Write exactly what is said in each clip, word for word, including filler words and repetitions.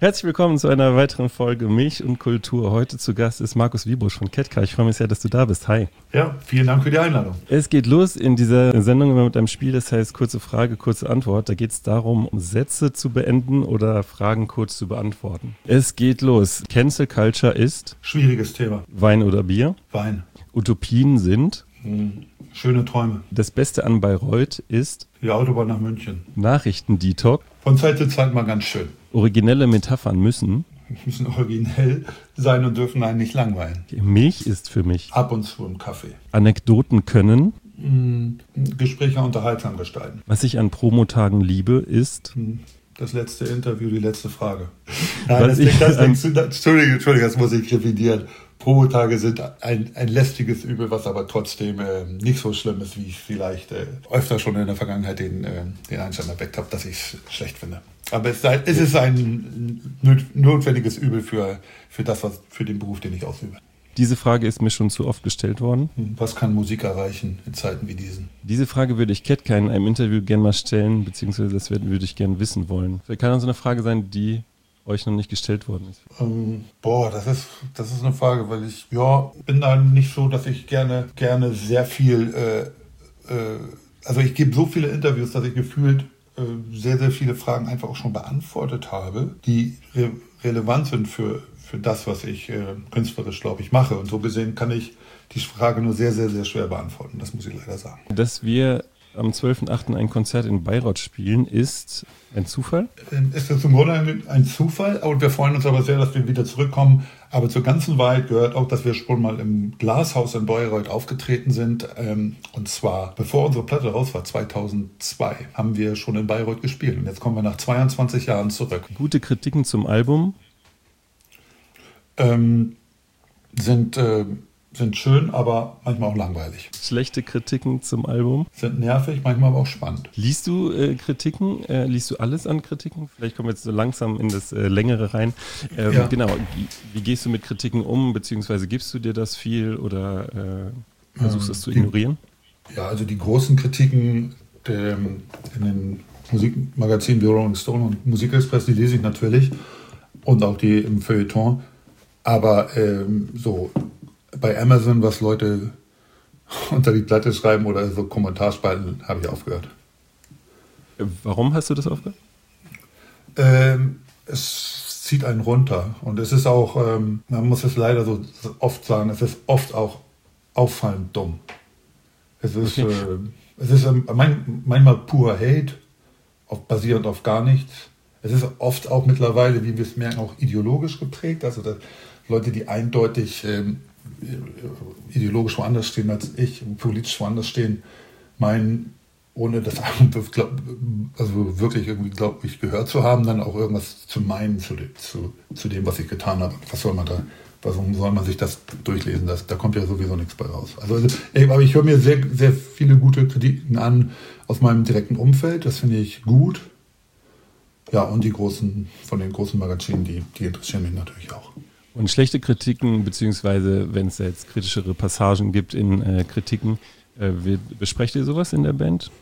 Herzlich willkommen zu einer weiteren Folge Milch und Kultur. Heute zu Gast ist Markus Wiebusch von Ketka. Ich freue mich sehr, dass du da bist. Hi. Ja, vielen Dank für die Einladung. Es geht los in dieser Sendung immer mit einem Spiel, das heißt kurze Frage, kurze Antwort. Da geht es darum, Sätze zu beenden oder Fragen kurz zu beantworten. Es geht los. Cancel Culture ist? Schwieriges Thema. Wein oder Bier? Wein. Utopien sind? Hm, schöne Träume. Das Beste an Bayreuth ist? Die Autobahn nach München. Nachrichten-Detox? Von Zeit zu Zeit mal ganz schön. Originelle Metaphern müssen? Müssen originell sein und dürfen einen nicht langweilen. Milch ist für mich? Ab und zu im Kaffee. Anekdoten können? Hm, Gespräche unterhaltsam gestalten. Was ich an Promotagen liebe, ist? Hm, das letzte Interview, die letzte Frage. Nein, Was das, ich das, an- das, das, Entschuldigung, Entschuldigung, das muss ich revidieren. Promotage sind ein, ein lästiges Übel, was aber trotzdem äh, nicht so schlimm ist, wie ich vielleicht äh, öfter schon in der Vergangenheit den, äh, den Einstand erweckt habe, dass ich es schlecht finde. Aber es, sei- es ist ein nöt- notwendiges Übel für, für das, was für den Beruf, den ich ausübe. Diese Frage ist mir schon zu oft gestellt worden. Was kann Musik erreichen in Zeiten wie diesen? Diese Frage würde ich Ketka in einem Interview gerne mal stellen, beziehungsweise das würde würde ich gerne wissen wollen. Vielleicht kann das so eine Frage sein, die euch noch nicht gestellt worden ist. Ähm, boah, das ist, das ist eine Frage, weil ich, ja, bin da nicht so, dass ich gerne, gerne sehr viel, äh, äh, also ich gebe so viele Interviews, dass ich gefühlt äh, sehr, sehr viele Fragen einfach auch schon beantwortet habe, die re- relevant sind für, für das, was ich äh, künstlerisch, glaube ich, mache. Und so gesehen kann ich die Frage nur sehr, sehr, sehr schwer beantworten. Das muss ich leider sagen. Dass wir am zwölften achten ein Konzert in Bayreuth spielen, ist ein Zufall? Es ist im Grunde ein, ein Zufall und wir freuen uns aber sehr, dass wir wieder zurückkommen. Aber zur ganzen Wahrheit gehört auch, dass wir schon mal im Glashaus in Bayreuth aufgetreten sind. Ähm, und zwar, bevor unsere Platte raus war, zweitausendzwei, haben wir schon in Bayreuth gespielt. Und jetzt kommen wir nach zweiundzwanzig Jahren zurück. Gute Kritiken zum Album? Ähm, sind, äh, sind schön, aber manchmal auch langweilig. Schlechte Kritiken zum Album? Sind nervig, manchmal aber auch spannend. Liest du äh, Kritiken? Äh, liest du alles an Kritiken? Vielleicht kommen wir jetzt so langsam in das äh, Längere rein. Ähm, Ja. Genau, wie, wie gehst du mit Kritiken um, beziehungsweise gibst du dir das viel oder äh, versuchst Ähm, das zu die- ignorieren? Ja, also die großen Kritiken der, in den Musikmagazinen wie Rolling Stone und Musikexpress, die lese ich natürlich. Und auch die im Feuilleton. Aber ähm, so bei Amazon, was Leute unter die Platte schreiben oder so Kommentarspalten, habe ich aufgehört. Äh, Warum hast du das aufgehört? Ähm, es zieht einen runter. Und es ist auch, ähm, man muss es leider so oft sagen, es ist oft auch auffallend dumm. Es ist, Okay. äh, es ist ähm, mein, manchmal purer Hate, auf, basierend auf gar nichts. Es ist oft auch mittlerweile, wie wir es merken, auch ideologisch geprägt. Also dass Leute, die eindeutig ähm, ideologisch woanders stehen als ich, politisch woanders stehen, meinen, ohne das glaub, also wirklich irgendwie, glaube ich, gehört zu haben, dann auch irgendwas zu meinen zu, dem- zu, zu dem, was ich getan habe. Was soll man da, warum soll man sich das durchlesen? Das, da kommt ja sowieso nichts bei raus. Also, also ey, aber ich höre mir sehr, sehr viele gute Kritiken an aus meinem direkten Umfeld. Das finde ich gut. Ja, und die großen, von den großen Magazinen, die, die interessieren mich natürlich auch. Und schlechte Kritiken, beziehungsweise wenn es da jetzt kritischere Passagen gibt in äh, Kritiken, äh, wie, besprecht ihr sowas in der Band?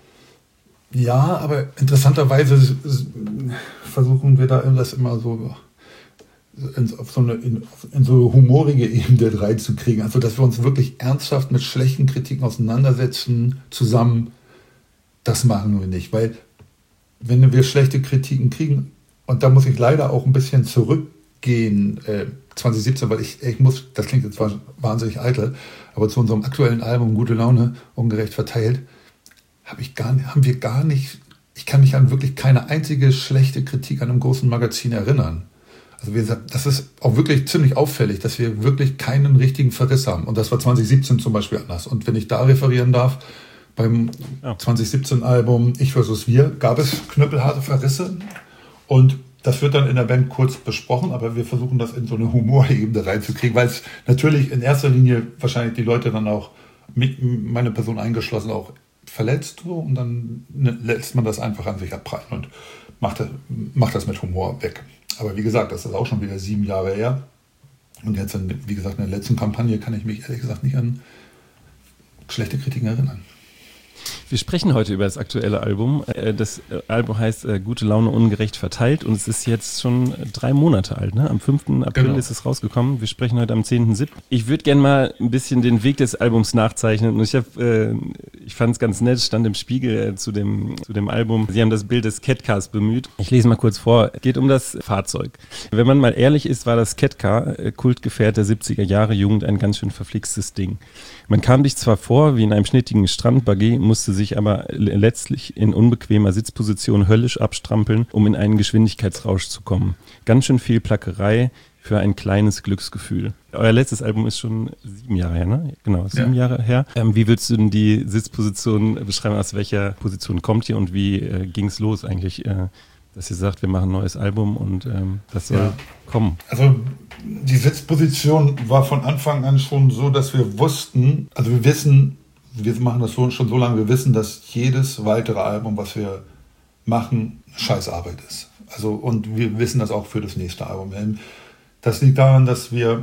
Ja, aber interessanterweise s- s- versuchen wir da das immer so in, auf so eine in, in so humorige Ebene reinzukriegen. Also, dass wir uns wirklich ernsthaft mit schlechten Kritiken auseinandersetzen, zusammen, das machen wir nicht. Weil, wenn wir schlechte Kritiken kriegen, und da muss ich leider auch ein bisschen zurückgehen, äh, zwanzig siebzehn, weil ich, ich muss, das klingt jetzt wahnsinnig eitel, aber zu unserem aktuellen Album Gute Laune, ungerecht verteilt, hab ich gar, haben wir gar nicht, ich kann mich an wirklich keine einzige schlechte Kritik an einem großen Magazin erinnern. Also wir, das ist auch wirklich ziemlich auffällig, dass wir wirklich keinen richtigen Verriss haben. Und das war zwanzig siebzehn zum Beispiel anders. Und wenn ich da referieren darf, beim Ja. zwanzig siebzehn Album Ich versus Wir gab es knüppelharte Verrisse. Und das wird dann in der Band kurz besprochen, aber wir versuchen das in so eine Humorebene reinzukriegen, weil es natürlich in erster Linie wahrscheinlich die Leute dann auch, mit meine Person eingeschlossen, auch verletzt. So, und dann lässt man das einfach an sich abprallen und macht das, macht das mit Humor weg. Aber wie gesagt, das ist auch schon wieder sieben Jahre her. Und jetzt, in, wie gesagt, in der letzten Kampagne kann ich mich ehrlich gesagt nicht an schlechte Kritiken erinnern. Wir sprechen heute über das aktuelle Album. Das Album heißt Gute Laune ungerecht verteilt und es ist jetzt schon drei Monate alt. Ne? Am fünften April genau. ist es rausgekommen. Wir sprechen heute am zehnten siebten Ich würde gerne mal ein bisschen den Weg des Albums nachzeichnen. Und ich, hab, äh, ich fand es ganz nett, stand im Spiegel äh, zu, dem, zu dem Album. Sie haben das Bild des Catcars bemüht. Ich lese mal kurz vor. Es geht um das Fahrzeug. Wenn man mal ehrlich ist, war das Catcar, äh, Kultgefährt der siebziger Jahre Jugend, ein ganz schön verflixtes Ding. Man kam sich zwar vor wie in einem schnittigen Strandbuggy, musste sich aber letztlich in unbequemer Sitzposition höllisch abstrampeln, um in einen Geschwindigkeitsrausch zu kommen. Ganz schön viel Plackerei für ein kleines Glücksgefühl. Euer letztes Album ist schon sieben Jahre her, ne? Genau, sieben ja. Jahre her. Ähm, wie würdest du denn die Sitzposition beschreiben? Aus welcher Position kommt ihr und wie äh, ging es los eigentlich, äh, dass ihr sagt, wir machen ein neues Album und ähm, das soll ja. kommen? Also die Sitzposition war von Anfang an schon so, dass wir wussten, also wir wissen, wir machen das so, schon so lange, wir wissen, dass jedes weitere Album, was wir machen, Scheißarbeit ist. Also, und wir wissen das auch für das nächste Album. Das liegt daran, dass wir,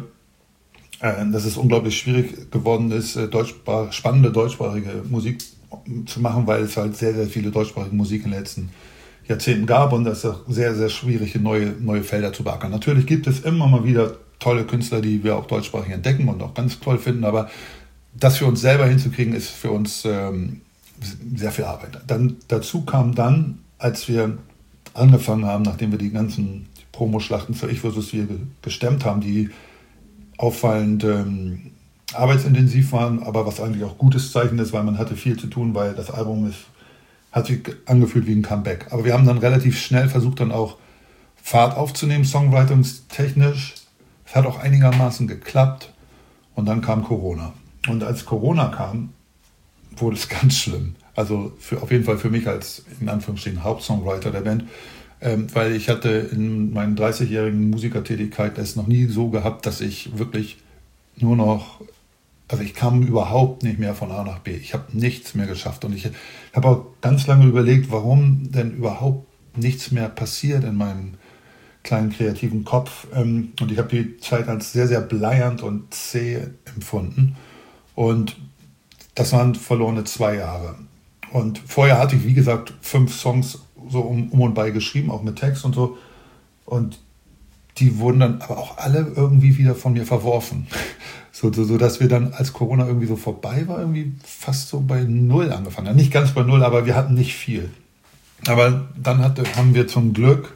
äh, dass es unglaublich schwierig geworden ist, deutschsprach, spannende deutschsprachige Musik zu machen, weil es halt sehr, sehr viele deutschsprachige Musik in den letzten Jahrzehnten gab und das ist auch sehr, sehr schwierig, neue, neue Felder zu beackern. Natürlich gibt es immer mal wieder tolle Künstler, die wir auch deutschsprachig entdecken und auch ganz toll finden, aber das für uns selber hinzukriegen, ist für uns ähm, sehr viel Arbeit. Dann, dazu kam dann, als wir angefangen haben, nachdem wir die ganzen Promoschlachten für Ich versus Wir gestemmt haben, die auffallend ähm, arbeitsintensiv waren, aber was eigentlich auch gutes Zeichen ist, weil man hatte viel zu tun, weil das Album ist hat sich angefühlt wie ein Comeback. Aber wir haben dann relativ schnell versucht, dann auch Fahrt aufzunehmen, songwritungstechnisch. Es hat auch einigermaßen geklappt. Und dann kam Corona. Und als Corona kam, wurde es ganz schlimm. Also für, auf jeden Fall für mich als, in Anführungsstrichen, Hauptsongwriter der Band. Ähm, weil ich hatte in meinen dreißigjährigen Musikertätigkeit es noch nie so gehabt, dass ich wirklich nur noch... Also ich kam überhaupt nicht mehr von A nach B. Ich habe nichts mehr geschafft. Und ich habe auch ganz lange überlegt, warum denn überhaupt nichts mehr passiert in meinem kleinen kreativen Kopf. Und ich habe die Zeit als sehr, sehr bleiernd und zäh empfunden. Und das waren verlorene zwei Jahre. Und vorher hatte ich, wie gesagt, fünf Songs so um, um und bei geschrieben, auch mit Text und so. Und die wurden dann aber auch alle irgendwie wieder von mir verworfen. So, so, so dass wir dann, als Corona irgendwie so vorbei war, irgendwie fast so bei Null angefangen haben. Nicht ganz bei Null, aber wir hatten nicht viel. Aber dann hatte, haben wir zum Glück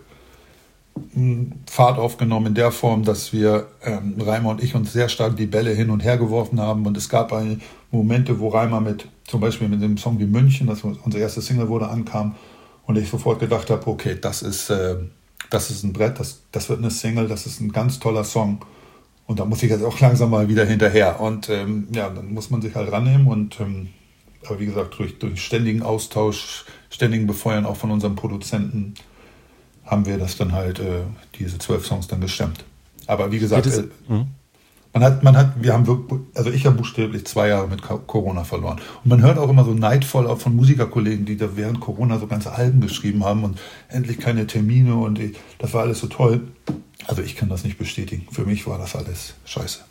Fahrt aufgenommen in der Form, dass wir, ähm, Reimer und ich, uns sehr stark die Bälle hin und her geworfen haben. Und es gab eine Momente, wo Reimer mit, zum Beispiel mit dem Song wie München, das unser erste Single wurde, ankam. Und ich sofort gedacht habe, okay, das ist, äh, das ist ein Brett, das, das wird eine Single, das ist ein ganz toller Song. Und da muss ich jetzt auch langsam mal wieder hinterher. Und ähm, ja, dann muss man sich halt rannehmen. Und ähm, aber wie gesagt, durch, durch ständigen Austausch, ständigen Befeuern auch von unserem Produzenten haben wir das dann halt, äh, diese zwölf Songs dann gestemmt. Aber wie gesagt, äh, man hat, man hat, wir haben wirklich, also ich habe buchstäblich zwei Jahre mit Corona verloren. Und man hört auch immer so neidvoll auch von Musikerkollegen, die da während Corona so ganze Alben geschrieben haben und endlich keine Termine und ich, das war alles so toll. Also ich kann das nicht bestätigen. Für mich war das alles scheiße.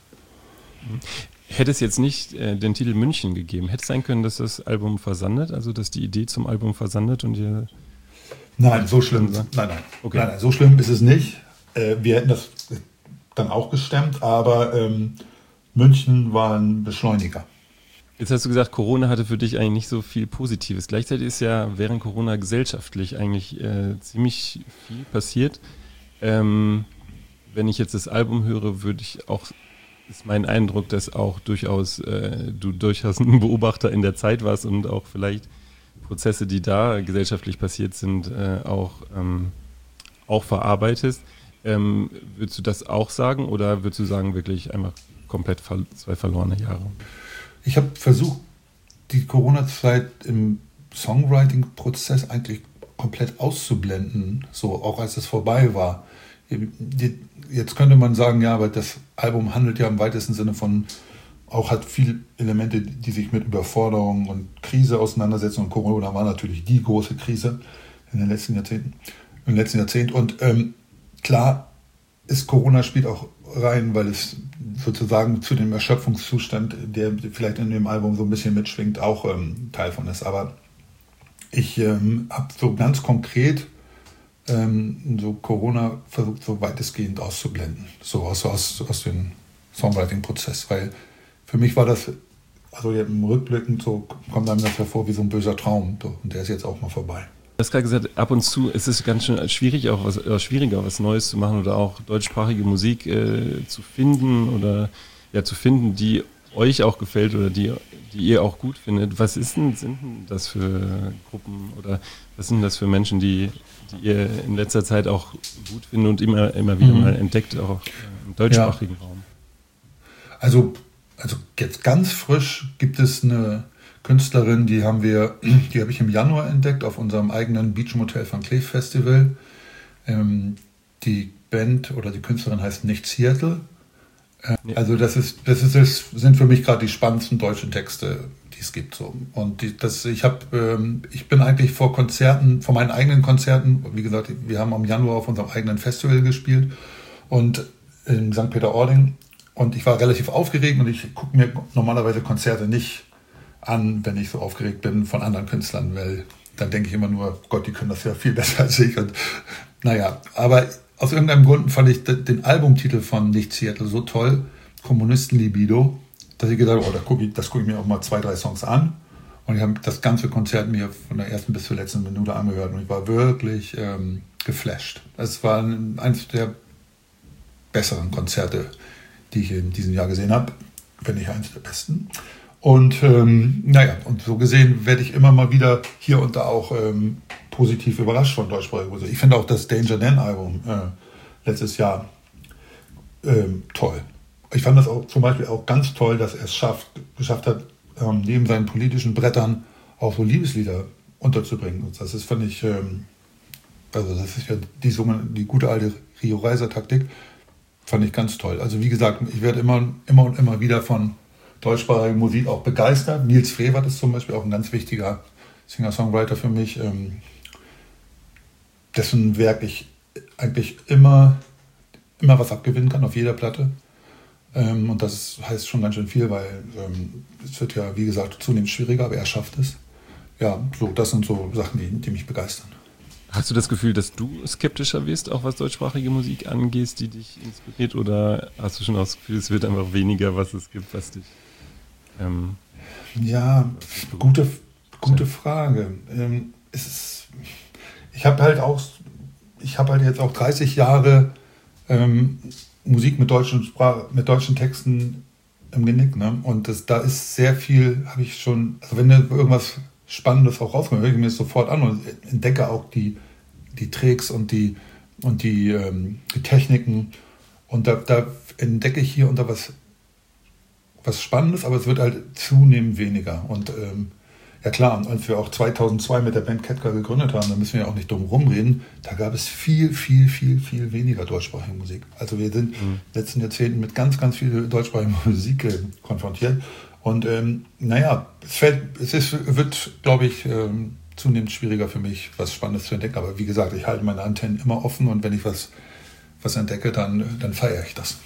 Hätte es jetzt nicht äh, den Titel München gegeben, hätte es sein können, dass das Album versandet, also dass die Idee zum Album versandet und ihr... Nein, so schlimm, nein, nein. Okay. nein, nein, so schlimm ist es nicht. Äh, wir hätten das dann auch gestemmt, aber ähm, München war ein Beschleuniger. Jetzt hast du gesagt, Corona hatte für dich eigentlich nicht so viel Positives. Gleichzeitig ist ja während Corona gesellschaftlich eigentlich äh, ziemlich viel passiert. Ähm, wenn ich jetzt das Album höre, würde ich auch, ist mein Eindruck, dass auch durchaus äh, du durchaus ein Beobachter in der Zeit warst und auch vielleicht Prozesse, die da gesellschaftlich passiert sind, äh, auch, ähm, auch verarbeitest. Ähm, würdest du das auch sagen oder würdest du sagen, wirklich einfach komplett ver- zwei verlorene Jahre? Ich habe versucht, die Corona-Zeit im Songwriting-Prozess eigentlich komplett auszublenden, so auch als es vorbei war. Jetzt könnte man sagen, ja, aber das Album handelt ja im weitesten Sinne von, auch hat viele Elemente, die sich mit Überforderung und Krise auseinandersetzen. Und Corona war natürlich die große Krise in den letzten Jahrzehnten, im letzten Jahrzehnt. Und ähm, klar ist Corona spielt auch rein, weil es sozusagen zu dem Erschöpfungszustand, der vielleicht in dem Album so ein bisschen mitschwingt, auch ähm, Teil von ist. Aber ich ähm, habe so ganz konkret ähm, so Corona versucht, so weitestgehend auszublenden, so aus, aus, aus dem Songwriting-Prozess, weil für mich war das, also im Rückblickend so kommt einem das hervor wie so ein böser Traum, und der ist jetzt auch mal vorbei. Du hast gerade gesagt, ab und zu ist es ganz schön schwierig, auch was, oder schwieriger, was Neues zu machen oder auch deutschsprachige Musik äh, zu finden oder ja zu finden, die euch auch gefällt oder die, die ihr auch gut findet. Was ist denn, sind denn das für Gruppen oder was sind das für Menschen, die, die ihr in letzter Zeit auch gut findet und immer, immer wieder mhm. mal entdeckt, auch im deutschsprachigen ja. Raum? Also, also jetzt ganz frisch gibt es eine Künstlerin, die haben wir, die habe ich im Januar entdeckt auf unserem eigenen Beach Motel Van Cleef Festival. Ähm, die Band oder die Künstlerin heißt Nicht Seattle. Äh, ja. Also das ist, das ist, das sind für mich gerade die spannendsten deutschen Texte, die es gibt. So. Und die, das, ich habe, ähm, ich bin eigentlich vor Konzerten, vor meinen eigenen Konzerten, wie gesagt, wir haben im Januar auf unserem eigenen Festival gespielt und in Sankt Peter-Ording. Und ich war relativ aufgeregt und ich gucke mir normalerweise Konzerte nicht an, wenn ich so aufgeregt bin von anderen Künstlern, weil dann denke ich immer nur, Gott, die können das ja viel besser als ich. Und naja, aber aus irgendeinem Grund fand ich den Albumtitel von Nicht Seattle so toll, Kommunisten-Libido, dass ich gedacht habe, oh, das gucke ich, das guck ich mir auch mal zwei, drei Songs an. Und ich habe das ganze Konzert mir von der ersten bis zur letzten Minute angehört und ich war wirklich ähm, geflasht. Es war eines der besseren Konzerte, die ich in diesem Jahr gesehen habe, wenn nicht eins der besten. Und ähm, naja, und so gesehen werde ich immer mal wieder hier und da auch ähm, positiv überrascht von deutschsprachiger Musik. Ich finde auch das Danger Dan Album äh, letztes Jahr ähm, toll. Ich fand das auch zum Beispiel auch ganz toll, dass er es schafft, geschafft hat, ähm, neben seinen politischen Brettern auch so Liebeslieder unterzubringen. Und das ist, finde ich, ähm, also das ist ja die, die gute alte Rio Reiser Taktik, fand ich ganz toll. Also wie gesagt, ich werde immer, immer und immer wieder von deutschsprachige Musik auch begeistert. Nils Frevert ist zum Beispiel auch ein ganz wichtiger Singer-Songwriter für mich, ähm, dessen Werk ich eigentlich immer, immer was abgewinnen kann auf jeder Platte. Ähm, und das heißt schon ganz schön viel, weil ähm, es wird ja, wie gesagt, zunehmend schwieriger, aber er schafft es. Ja, so, das sind so Sachen, die, die mich begeistern. Hast du das Gefühl, dass du skeptischer wirst, auch was deutschsprachige Musik angeht, die dich inspiriert? Oder hast du schon das Gefühl, es wird einfach weniger, was es gibt, was dich... Ähm, ja, gute, gute Frage. Ähm, es ist, ich habe halt auch, ich habe halt jetzt auch dreißig Jahre ähm, Musik mit deutschen Sprach, mit deutschen Texten im Genick, ne? Und das, da ist sehr viel, habe ich schon, also wenn da irgendwas Spannendes auch rauskommt, höre ich mir das sofort an und entdecke auch die, die Tricks und die, und die, ähm, die Techniken. Und da, da entdecke ich hier und da was, was Spannendes, aber es wird halt zunehmend weniger. Und ähm, ja klar, als wir auch zweitausendzwei mit der Band Ketka gegründet haben, da müssen wir ja auch nicht drum rumreden, da gab es viel, viel, viel, viel weniger deutschsprachige Musik. Also wir sind mhm. in den letzten Jahrzehnten mit ganz, ganz viel deutschsprachiger Musik äh, konfrontiert. Und ähm, naja, es, fällt, es ist, wird, glaube ich, ähm, zunehmend schwieriger für mich, was Spannendes zu entdecken. Aber wie gesagt, ich halte meine Antennen immer offen und wenn ich was, was entdecke, dann, dann feiere ich das.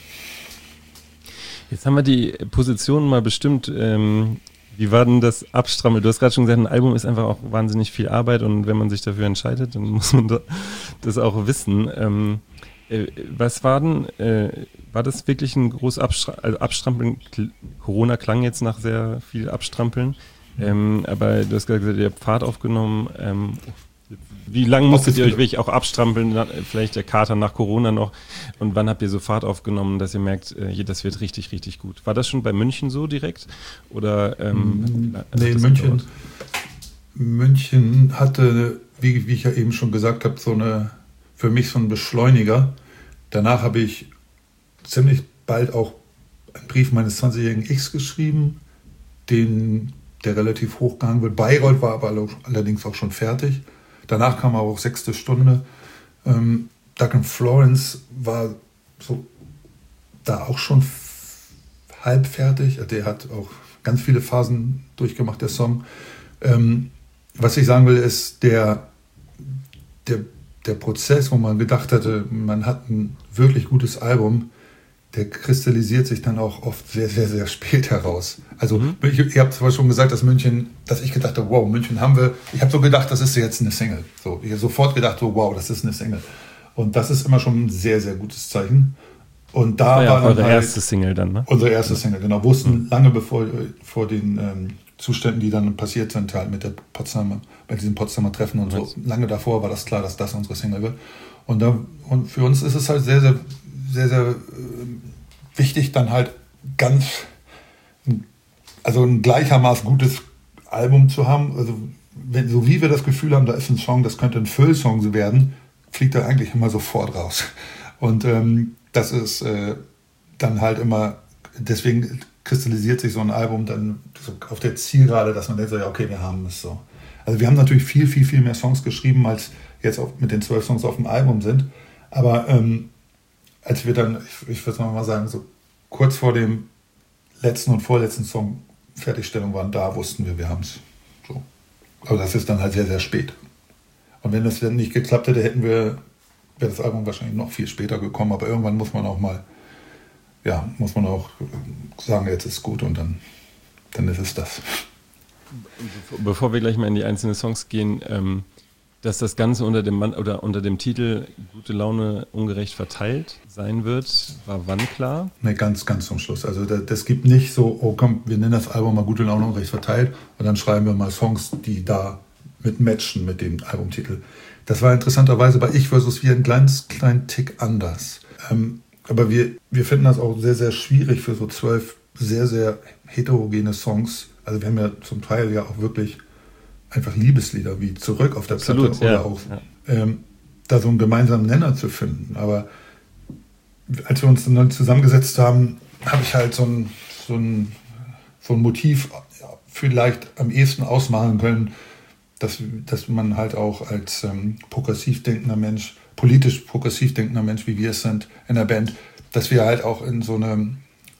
Jetzt haben wir die Position mal bestimmt. Ähm, wie war denn das Abstrampeln? Du hast gerade schon gesagt, ein Album ist einfach auch wahnsinnig viel Arbeit und wenn man sich dafür entscheidet, dann muss man das auch wissen. Ähm, äh, was war denn, äh, war das wirklich ein großes Abstra- also Abstrampeln? Corona klang jetzt nach sehr viel Abstrampeln, ähm, aber du hast gerade gesagt, ihr habt Fahrt aufgenommen. Ähm, Wie lange musstet ihr euch wirklich auch abstrampeln, vielleicht der Kater nach Corona noch? Und wann habt ihr so Fahrt aufgenommen, dass ihr merkt, das wird richtig, richtig gut? War das schon bei München so direkt? Oder, ähm, nee, München, München hatte, wie, wie ich ja eben schon gesagt habe, so eine, für mich so ein Beschleuniger. Danach habe ich ziemlich bald auch einen Brief meines zwanzigjährigen Ichs geschrieben, den, der relativ hochgehangen wird. Bayreuth war aber allerdings auch schon fertig. Danach kam aber auch Sechste Stunde. Ähm, Doug and Florence war so da auch schon f- halb fertig. Der hat auch ganz viele Phasen durchgemacht, der Song. Ähm, was ich sagen will, ist der, der, der Prozess, wo man gedacht hatte, man hat ein wirklich gutes Album, der kristallisiert sich dann auch oft sehr, sehr, sehr spät heraus. Also mhm. ich, ihr habt zwar schon gesagt, dass München, dass ich gedacht habe, wow, München haben wir, ich habe so gedacht, das ist jetzt eine Single. So, ich habe sofort gedacht, so, wow, das ist eine Single. Und das ist immer schon ein sehr, sehr gutes Zeichen. Und da war ja war eure halt erste Single dann, ne? Unsere erste Single, genau. Wussten mhm. lange bevor vor den ähm, Zuständen, die dann passiert sind, halt mit der Potsdamer, bei diesem Potsdamer Treffen und so. Lange davor war das klar, dass das unsere Single wird. Und, da, und für uns ist es halt sehr, sehr, sehr, sehr äh, wichtig, dann halt ganz, also ein gleichermaßen gutes Album zu haben. Also wenn, so wie wir das Gefühl haben, da ist ein Song, das könnte ein Füllsong werden, fliegt er eigentlich immer sofort raus. Und ähm, das ist äh, dann halt immer, deswegen kristallisiert sich so ein Album dann so auf der Zielgerade, dass man denkt so, ja okay, wir haben es so. Also wir haben natürlich viel, viel, viel mehr Songs geschrieben, als jetzt auf, mit den zwölf Songs auf dem Album sind. Aber ähm, als wir dann, ich, ich würde mal sagen, so kurz vor dem letzten und vorletzten Song Fertigstellung waren, da wussten wir, wir haben es. So. Aber das ist dann halt sehr, sehr spät. Und wenn das dann nicht geklappt hätte, hätten wir, wäre das Album wahrscheinlich noch viel später gekommen. Aber irgendwann muss man auch mal, ja, muss man auch sagen, jetzt ist gut und dann, dann ist es das. Bevor wir gleich mal in die einzelnen Songs gehen, ähm, dass das Ganze unter dem Mann oder unter dem Titel Gute Laune ungerecht verteilt sein wird, war wann klar? Ne, ganz, ganz zum Schluss. Also das, das gibt nicht so, oh komm, wir nennen das Album mal Gute Laune ungerecht verteilt und dann schreiben wir mal Songs, die da mit matchen mit dem Albumtitel. Das war interessanterweise bei Ich versus Wir ein kleines, kleinen Tick anders. Ähm, aber wir, wir finden das auch sehr, sehr schwierig für so zwölf sehr, sehr heterogene Songs. Also wir haben ja zum Teil ja auch wirklich einfach Liebeslieder wie Zurück auf der Absolut, Platte oder ja, auch ja. Ähm, da so einen gemeinsamen Nenner zu finden. Aber als wir uns dann zusammengesetzt haben, habe ich halt so ein, so ein, so ein Motiv vielleicht am ehesten ausmalen können, dass, dass man halt auch als ähm, progressiv denkender Mensch, politisch progressiv denkender Mensch, wie wir es sind in der Band, dass wir halt auch in so einem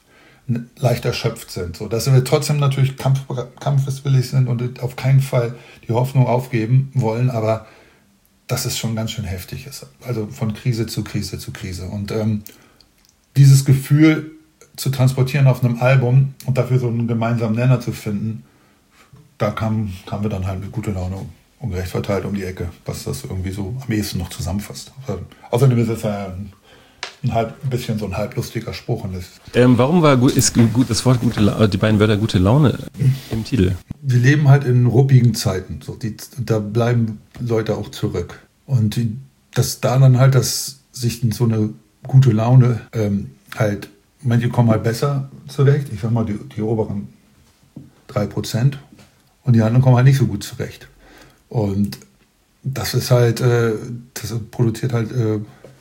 leicht erschöpft sind, so dass wir trotzdem natürlich kampf, kampfeswillig sind und auf keinen Fall die Hoffnung aufgeben wollen, aber dass es schon ganz schön heftig ist. Also von Krise zu Krise zu Krise. Und ähm, dieses Gefühl zu transportieren auf einem Album und dafür so einen gemeinsamen Nenner zu finden, da kam, kamen wir dann halt mit Gute Laune ungerecht verteilt um die Ecke, was das irgendwie so am ehesten noch zusammenfasst. Außerdem ist es ja ein Ein, halb, ein bisschen so ein halblustiger Spruch. Und das ähm, warum war gut, ist gut das Wort gute La- die beiden Wörter gute Laune im Titel? Wir leben halt in ruppigen Zeiten. So, die, da bleiben Leute auch zurück. Und die, dass da dann halt, dass sich so eine gute Laune ähm, halt, manche kommen halt besser zurecht. Ich sag mal, die, die oberen drei Prozent. Und die anderen kommen halt nicht so gut zurecht. Und das ist halt, äh, das produziert halt äh,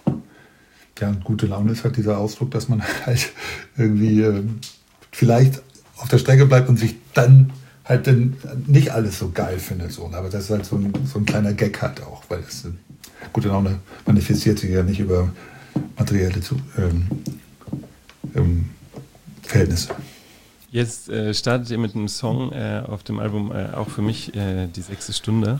ja, gute Laune ist halt dieser Ausdruck, dass man halt irgendwie äh, vielleicht auf der Strecke bleibt und sich dann halt dann nicht alles so geil findet. So. Aber das ist halt so ein, so ein kleiner Gag halt auch, weil es, äh, gute Laune manifestiert sich ja nicht über materielle zu, ähm, ähm, Verhältnisse. Jetzt äh, startet ihr mit einem Song äh, auf dem Album, äh, auch für mich, äh, die sechste Stunde.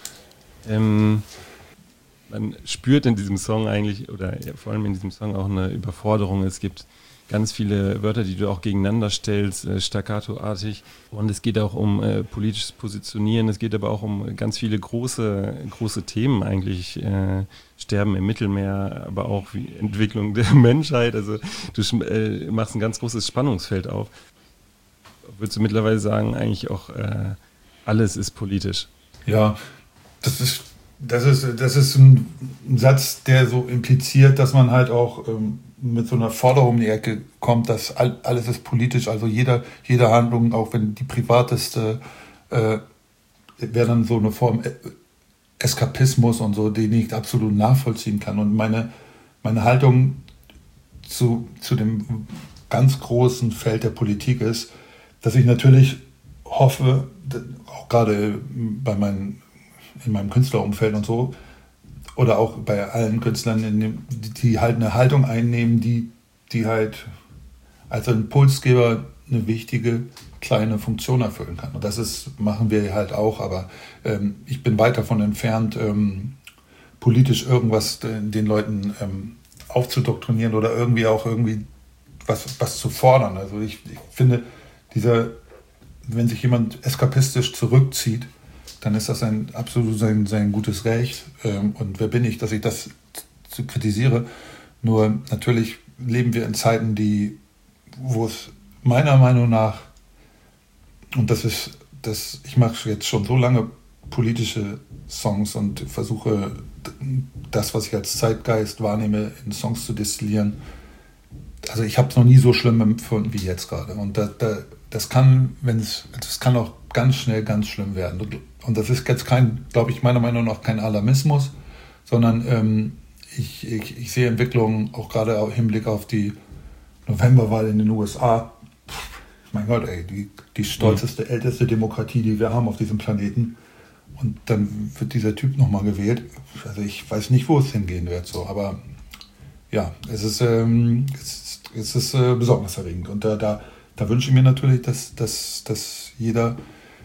Ähm, Man spürt in diesem Song eigentlich, oder ja, vor allem in diesem Song auch eine Überforderung. Es gibt ganz viele Wörter, die du auch gegeneinander stellst, äh, staccatoartig. Und es geht auch um äh, politisches Positionieren. Es geht aber auch um ganz viele große, große Themen eigentlich. Äh, Sterben im Mittelmeer, aber auch wie Entwicklung der Menschheit. Also du äh, machst ein ganz großes Spannungsfeld auf. Würdest du mittlerweile sagen, eigentlich auch äh, alles ist politisch? Ja, das ist Das ist, das ist ein Satz, der so impliziert, dass man halt auch ähm, mit so einer Forderung um die Ecke kommt, dass all, alles ist politisch, also jeder, jede Handlung, auch wenn die privateste, äh, wäre dann so eine Form Eskapismus und so, den ich absolut nachvollziehen kann. Und meine, meine Haltung zu, zu dem ganz großen Feld der Politik ist, dass ich natürlich hoffe, auch gerade bei meinen in meinem Künstlerumfeld und so, oder auch bei allen Künstlern, in dem, die halt eine Haltung einnehmen, die, die halt als Impulsgeber eine wichtige kleine Funktion erfüllen kann. Und das ist, machen wir halt auch, aber ähm, ich bin weit davon entfernt, ähm, politisch irgendwas den Leuten ähm, aufzudoktrinieren oder irgendwie auch irgendwie was, was zu fordern. Also ich, ich finde, dieser, wenn sich jemand eskapistisch zurückzieht, dann ist das ein absolut sein, sein gutes Recht. Und wer bin ich, dass ich das zu kritisiere? Nur natürlich leben wir in Zeiten, die, wo es meiner Meinung nach, und das ist, das, ich mache jetzt schon so lange politische Songs und versuche das, was ich als Zeitgeist wahrnehme, in Songs zu destillieren. Also ich habe es noch nie so schlimm empfunden wie jetzt gerade. Und da, da, das kann, wenn es, das kann auch ganz schnell ganz schlimm werden. Und das ist jetzt kein, glaube ich, meiner Meinung nach kein Alarmismus, sondern ähm, ich, ich, ich sehe Entwicklungen auch gerade im Hinblick auf die Novemberwahl in den U S A. Pff, mein Gott, ey, die, die stolzeste, mhm. älteste Demokratie, die wir haben auf diesem Planeten. Und dann wird dieser Typ nochmal gewählt. Also ich weiß nicht, wo es hingehen wird, so, aber ja, es ist, ähm, es ist, es ist äh, besorgniserregend. Und da, da, da wünsche ich mir natürlich, dass, dass, dass jeder,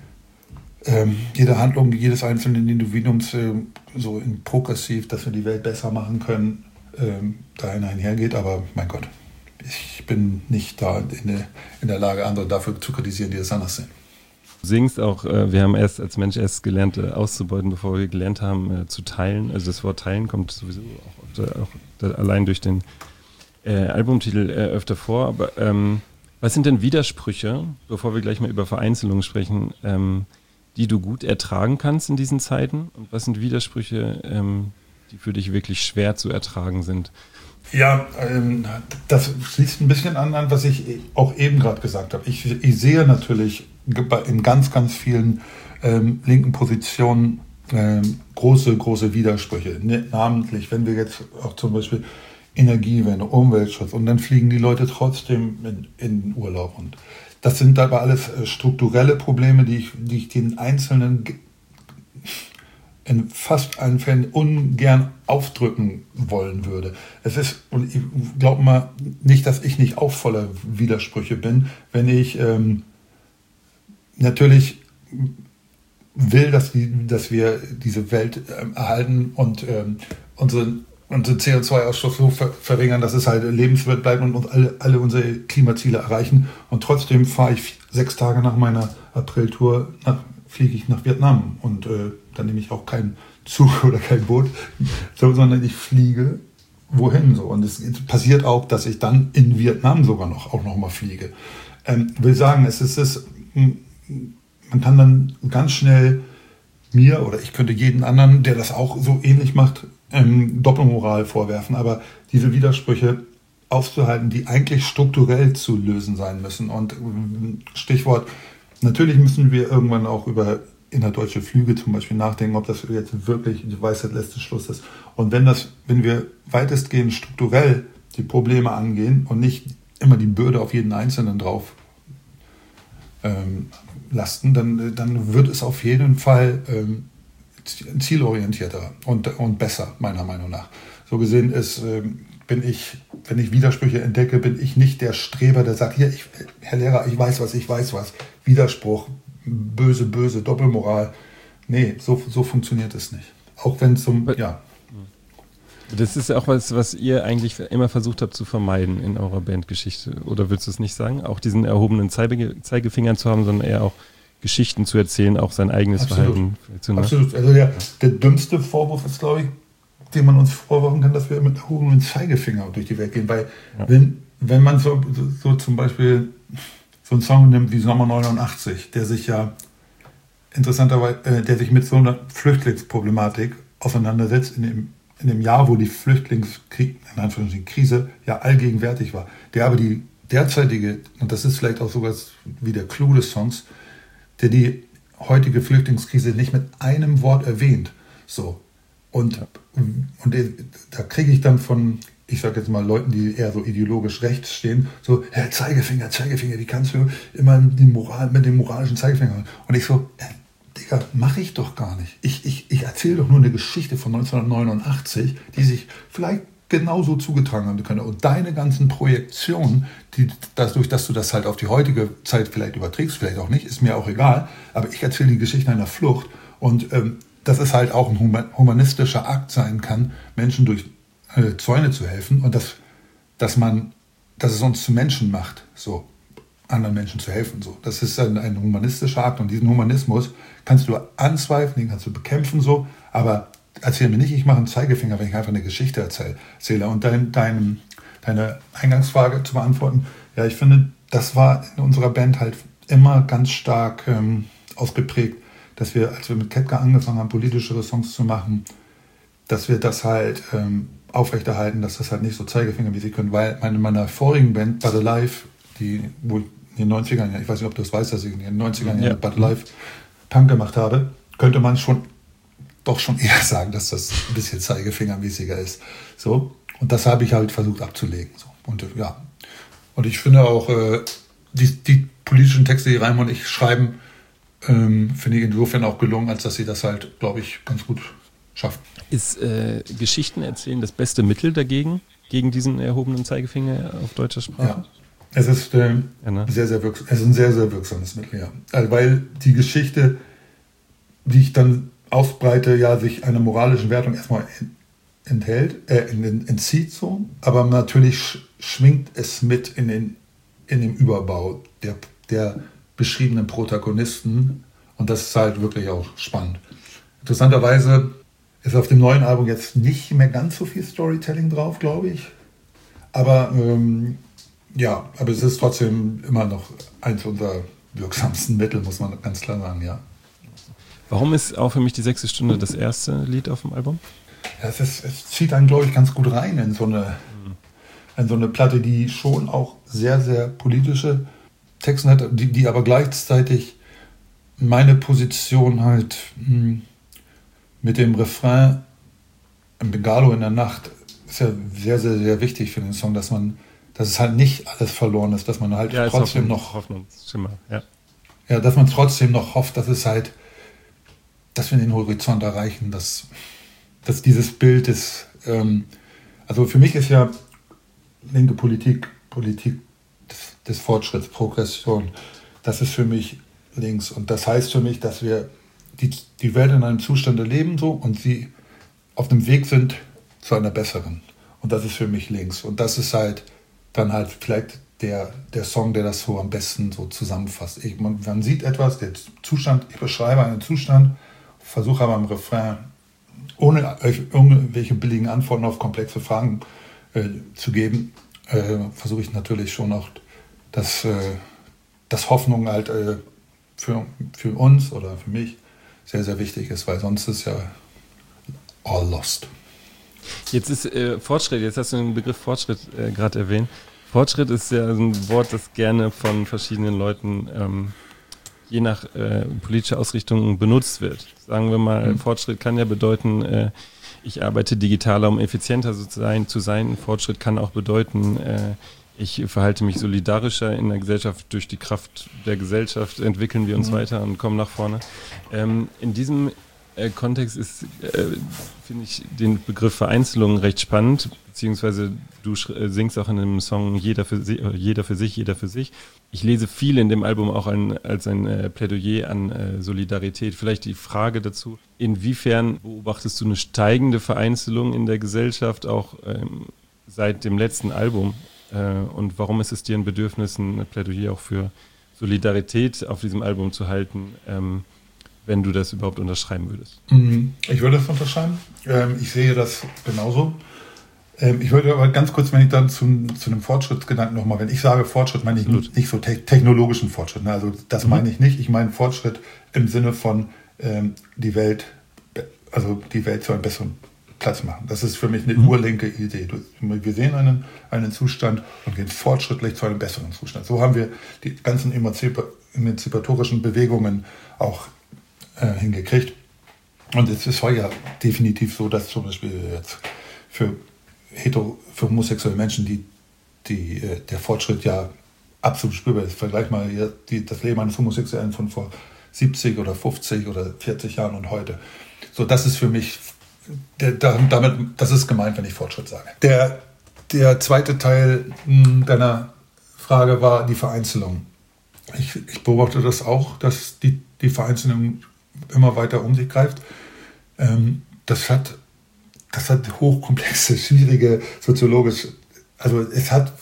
ähm, jede Handlung jedes einzelnen Individuums äh, so in progressiv, dass wir die Welt besser machen können, ähm, da einhergeht. Aber mein Gott, ich bin nicht da in der, in der Lage, andere dafür zu kritisieren, die es anders sehen. Du singst auch, äh, wir haben erst als Mensch erst gelernt, äh, auszubeuten, bevor wir gelernt haben, äh, zu teilen. Also das Wort teilen kommt sowieso auch, oft, auch da, allein durch den äh, Albumtitel äh, öfter vor. Aber ähm, was sind denn Widersprüche, bevor wir gleich mal über Vereinzelungen sprechen, ähm, die du gut ertragen kannst in diesen Zeiten? Und was sind Widersprüche, ähm, die für dich wirklich schwer zu ertragen sind? Ja, ähm, das schließt ein bisschen an, an was ich auch eben gerade gesagt habe. Ich, ich sehe natürlich in ganz, ganz vielen ähm, linken Positionen ähm, große, große Widersprüche. Namentlich, wenn wir jetzt auch zum Beispiel Energiewende, Umweltschutz und dann fliegen die Leute trotzdem in, in den Urlaub. Und das sind aber alles strukturelle Probleme, die ich, die ich den Einzelnen in fast allen Fällen ungern aufdrücken wollen würde. Es ist, und ich glaube mal nicht, dass ich nicht auch voller Widersprüche bin, wenn ich ähm, natürlich will, dass, die, dass wir diese Welt ähm, erhalten und ähm, unsere, unsere C O zwei Ausstoß so ver- verringern, dass es halt lebenswert bleibt und uns alle, alle unsere Klimaziele erreichen. Und trotzdem fahre ich sechs Tage nach meiner April-Tour nach fliege ich nach Vietnam und äh, dann nehme ich auch keinen Zug oder kein Boot, so, sondern ich fliege wohin so. Und es passiert auch, dass ich dann in Vietnam sogar noch auch noch mal fliege. Ähm, will sagen, es ist es, man kann dann ganz schnell mir oder ich könnte jeden anderen, der das auch so ähnlich macht, ähm, Doppelmoral vorwerfen. Aber diese Widersprüche auszuhalten, die eigentlich strukturell zu lösen sein müssen. Und ähm, Stichwort, natürlich müssen wir irgendwann auch über innerdeutsche Flüge zum Beispiel nachdenken, ob das jetzt wirklich die Weisheit letzter Schluss ist. Und wenn das, wenn wir weitestgehend strukturell die Probleme angehen und nicht immer die Bürde auf jeden Einzelnen drauf ähm, lasten, dann, dann wird es auf jeden Fall ähm, zielorientierter und, und besser, meiner Meinung nach. So gesehen ist, ähm, bin ich, wenn ich Widersprüche entdecke, bin ich nicht der Streber, der sagt, hier, ich, Herr Lehrer, ich weiß was, ich weiß was. Widerspruch, böse, böse, Doppelmoral. Nee, so, so funktioniert es nicht. Auch wenn es zum, ja. Das ist ja auch was, was ihr eigentlich immer versucht habt zu vermeiden in eurer Bandgeschichte. Oder willst du es nicht sagen? Auch diesen erhobenen Zeige, Zeigefinger zu haben, sondern eher auch Geschichten zu erzählen, auch sein eigenes Absolut. Verhalten zu machen. Absolut. Also der, der dümmste Vorwurf ist, glaube ich, den man uns vorwerfen kann, dass wir mit erhobenen Zeigefinger durch die Welt gehen. Weil ja. wenn, wenn man so, so, so zum Beispiel so einen Song nimmt wie Sommer neunundachtzig, der sich ja interessanterweise, äh, der sich mit so einer Flüchtlingsproblematik auseinandersetzt, in dem, in dem Jahr, wo die Flüchtlingskrieg, in Anführungszeichen Krise, ja allgegenwärtig war, der aber die derzeitige, und das ist vielleicht auch sogar wie der Clou des Songs, der die heutige Flüchtlingskrise nicht mit einem Wort erwähnt. So. Und, ja. und da kriege ich dann von, ich sage jetzt mal, Leuten, die eher so ideologisch rechts stehen, so, Herr Zeigefinger, Zeigefinger, wie kannst du immer den Moral, mit dem moralischen Zeigefinger? Und ich so, äh, Digga, mache ich doch gar nicht. Ich, ich, ich erzähle doch nur eine Geschichte von neunzehnhundertneunundachtzig, die sich vielleicht genauso zugetragen haben könnte. Und deine ganzen Projektionen, die, dadurch, dass du das halt auf die heutige Zeit vielleicht überträgst, vielleicht auch nicht, ist mir auch egal, aber ich erzähle die Geschichte einer Flucht und ähm, dass es halt auch ein humanistischer Akt sein kann, Menschen durch äh, Zäune zu helfen und dass, dass man dass es uns zu Menschen macht, so anderen Menschen zu helfen. So. Das ist ein, ein humanistischer Akt und diesen Humanismus kannst du anzweifeln, den kannst du bekämpfen, so, aber erzähl mir nicht, ich mache einen Zeigefinger, wenn ich einfach eine Geschichte erzähle. Und dein, dein, deine Eingangsfrage zu beantworten, ja, ich finde, das war in unserer Band halt immer ganz stark ähm, ausgeprägt, dass wir, als wir mit Ketka angefangen haben, politischere Songs zu machen, dass wir das halt ähm, aufrechterhalten, dass das halt nicht so Zeigefingermäßig können, weil meine, meiner vorigen Band, But Alive, die, wo ich in den neunzigern, ich weiß nicht, ob du das weißt, dass ich in den neunzigern ja. But Alive Punk gemacht habe, könnte man schon doch schon eher sagen, dass das ein bisschen zeigefingermäßiger ist. So. Und das habe ich halt versucht abzulegen. So. Und ja. Und ich finde auch, äh, die, die politischen Texte, die Raimo und ich schreiben, ähm, finde ich insofern auch gelungen, als dass sie das halt, glaube ich, ganz gut schaffen. Ist äh, Geschichten erzählen das beste Mittel dagegen, gegen diesen erhobenen Zeigefinger auf deutscher Sprache? Ja. Es ist, äh, ja, ne? sehr, sehr wirksam, es ist ein sehr, sehr wirksames Mittel, ja. Also, weil die Geschichte, die ich dann ausbreite, ja, sich einer moralischen Wertung erstmal enthält, äh, entzieht so, aber natürlich schwingt es mit in, den, in dem Überbau der, der beschriebenen Protagonisten und das ist halt wirklich auch spannend. Interessanterweise ist auf dem neuen Album jetzt nicht mehr ganz so viel Storytelling drauf, glaube ich, aber ähm, ja, aber es ist trotzdem immer noch eins unserer wirksamsten Mittel, muss man ganz klar sagen, ja. Warum ist auch für mich die sechste Stunde das erste Lied auf dem Album? Ja, es, ist, es zieht einen, glaube ich, ganz gut rein in so, eine, mhm. in so eine Platte, die schon auch sehr, sehr politische Texte hat, die, die aber gleichzeitig meine Position halt mh, mit dem Refrain im Bengalo in der Nacht ist ja sehr, sehr, sehr wichtig für den Song, dass man, dass es halt nicht alles verloren ist, dass man halt ja, trotzdem noch Hoffnungsschimmer, ja. Ja, dass man trotzdem noch hofft, dass es halt, dass wir den Horizont erreichen, dass, dass dieses Bild ist, ähm, also für mich ist ja linke Politik, Politik des, des Fortschritts, Progression, das ist für mich links und das heißt für mich, dass wir die, die Welt in einem Zustand erleben so und sie auf dem Weg sind zu einer besseren und das ist für mich links und das ist halt dann halt vielleicht der, der Song, der das so am besten so zusammenfasst. Ich, man, man sieht etwas, der Zustand, ich beschreibe einen Zustand, versuche aber im Refrain, ohne irgendwelche billigen Antworten auf komplexe Fragen äh, zu geben, äh, versuche ich natürlich schon auch, dass, äh, dass Hoffnung halt äh, für, für uns oder für mich sehr, sehr wichtig ist, weil sonst ist ja all lost. Jetzt ist äh, Fortschritt, jetzt hast du den Begriff Fortschritt äh, gerade erwähnt. Fortschritt ist ja ein Wort, das gerne von verschiedenen Leuten ähm, je nach äh, politischer Ausrichtung benutzt wird. Sagen wir mal, mhm. Fortschritt kann ja bedeuten, äh, ich arbeite digitaler, um effizienter zu sein. Zu sein. Fortschritt kann auch bedeuten, äh, ich verhalte mich solidarischer in der Gesellschaft. Durch die Kraft der Gesellschaft entwickeln wir uns mhm. weiter und kommen nach vorne. Ähm, in diesem äh, Kontext ist, äh, finde ich, den Begriff Vereinzelung recht spannend, beziehungsweise du sch- singst auch in dem Song Jeder für, si- jeder für sich, jeder für sich. Ich lese viel in dem Album auch ein, als ein äh, Plädoyer an äh, Solidarität. Vielleicht die Frage dazu, inwiefern beobachtest du eine steigende Vereinzelung in der Gesellschaft, auch ähm, seit dem letzten Album? Äh, und warum ist es dir ein Bedürfnis, ein Plädoyer auch für Solidarität auf diesem Album zu halten, ähm, wenn du das überhaupt unterschreiben würdest? Ich würde das unterschreiben. Ähm, ich sehe das genauso. Ähm, ich würde aber ganz kurz, wenn ich dann zu, zu einem Fortschrittsgedanken nochmal, wenn ich sage Fortschritt, meine ich Absolut. nicht so te- technologischen Fortschritt. Ne? Also das mhm. meine ich nicht. Ich meine Fortschritt im Sinne von ähm, die Welt, also die Welt zu einem besseren Platz machen. Das ist für mich eine mhm. urlinke Idee. Wir sehen einen, einen Zustand und gehen fortschrittlich zu einem besseren Zustand. So haben wir die ganzen emanzipa- emanzipatorischen Bewegungen auch äh, hingekriegt. Und es ist ja definitiv so, dass zum Beispiel jetzt für, hetero, für homosexuelle Menschen die, die, äh, der Fortschritt ja absolut spürbar ist. Vergleich mal hier die, das Leben eines Homosexuellen von vor siebzig oder fünfzig oder vierzig Jahren und heute. So, das ist für mich, der, damit, das ist gemeint, wenn ich Fortschritt sage. Der, der zweite Teil deiner Frage war die Vereinzelung. Ich, ich beobachte das auch, dass die, die Vereinzelung immer weiter um sich greift. Ähm, das hat, das hat hochkomplexe, schwierige, soziologisch, also es hat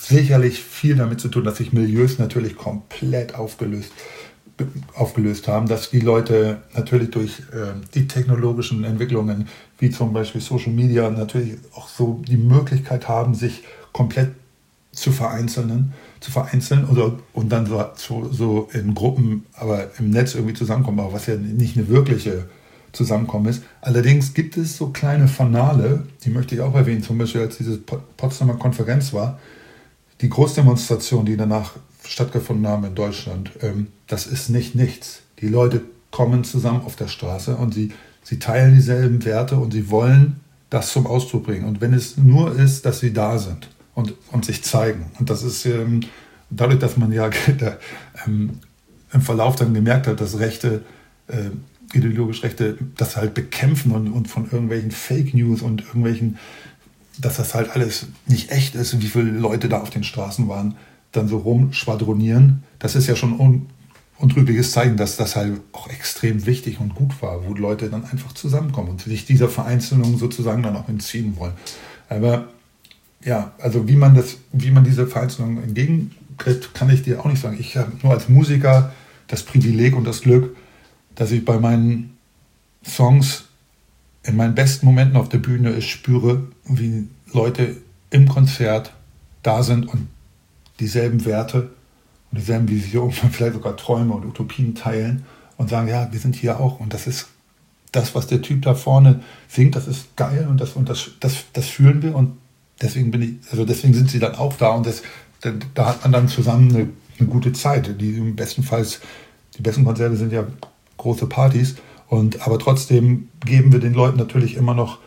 sicherlich viel damit zu tun, dass sich Milieus natürlich komplett aufgelöst, aufgelöst haben, dass die Leute natürlich durch äh, die technologischen Entwicklungen, wie zum Beispiel Social Media, natürlich auch so die Möglichkeit haben, sich komplett zu vereinzeln, zu vereinzeln oder, und dann so, so in Gruppen, aber im Netz irgendwie zusammenkommen, aber was ja nicht eine wirkliche Zusammenkommen ist. Allerdings gibt es so kleine Fanale, die möchte ich auch erwähnen, zum Beispiel als diese Potsdamer Konferenz war, die Großdemonstration, die danach stattgefunden haben in Deutschland, ähm, das ist nicht nichts. Die Leute kommen zusammen auf der Straße und sie, sie teilen dieselben Werte und sie wollen das zum Ausdruck bringen. Und wenn es nur ist, dass sie da sind und, und sich zeigen. Und das ist ähm, dadurch, dass man ja der, ähm, im Verlauf dann gemerkt hat, dass Rechte, äh, ideologisch Rechte, das halt bekämpfen und, und von irgendwelchen Fake News und irgendwelchen, dass das halt alles nicht echt ist, wie viele Leute da auf den Straßen waren, dann so rumschwadronieren. Das ist ja schon un, untrügliches Zeichen, dass das halt auch extrem wichtig und gut war, wo Leute dann einfach zusammenkommen und sich dieser Vereinzelung sozusagen dann auch entziehen wollen. Aber ja, also wie man das, wie man diese Vereinzelung entgegenkriegt, kann ich dir auch nicht sagen. Ich habe nur als Musiker das Privileg und das Glück, dass ich bei meinen Songs in meinen besten Momenten auf der Bühne es spüre, wie Leute im Konzert da sind und dieselben Werte und dieselben Visionen, vielleicht sogar Träume und Utopien teilen und sagen, ja, wir sind hier auch. Und das ist das, was der Typ da vorne singt, das ist geil und das, und das, das, das fühlen wir und deswegen bin ich, also deswegen sind sie dann auch da und das, da, da hat man dann zusammen eine, eine gute Zeit. Die im besten Fall, die besten Konzerte sind ja große Partys. Und, aber trotzdem geben wir den Leuten natürlich immer noch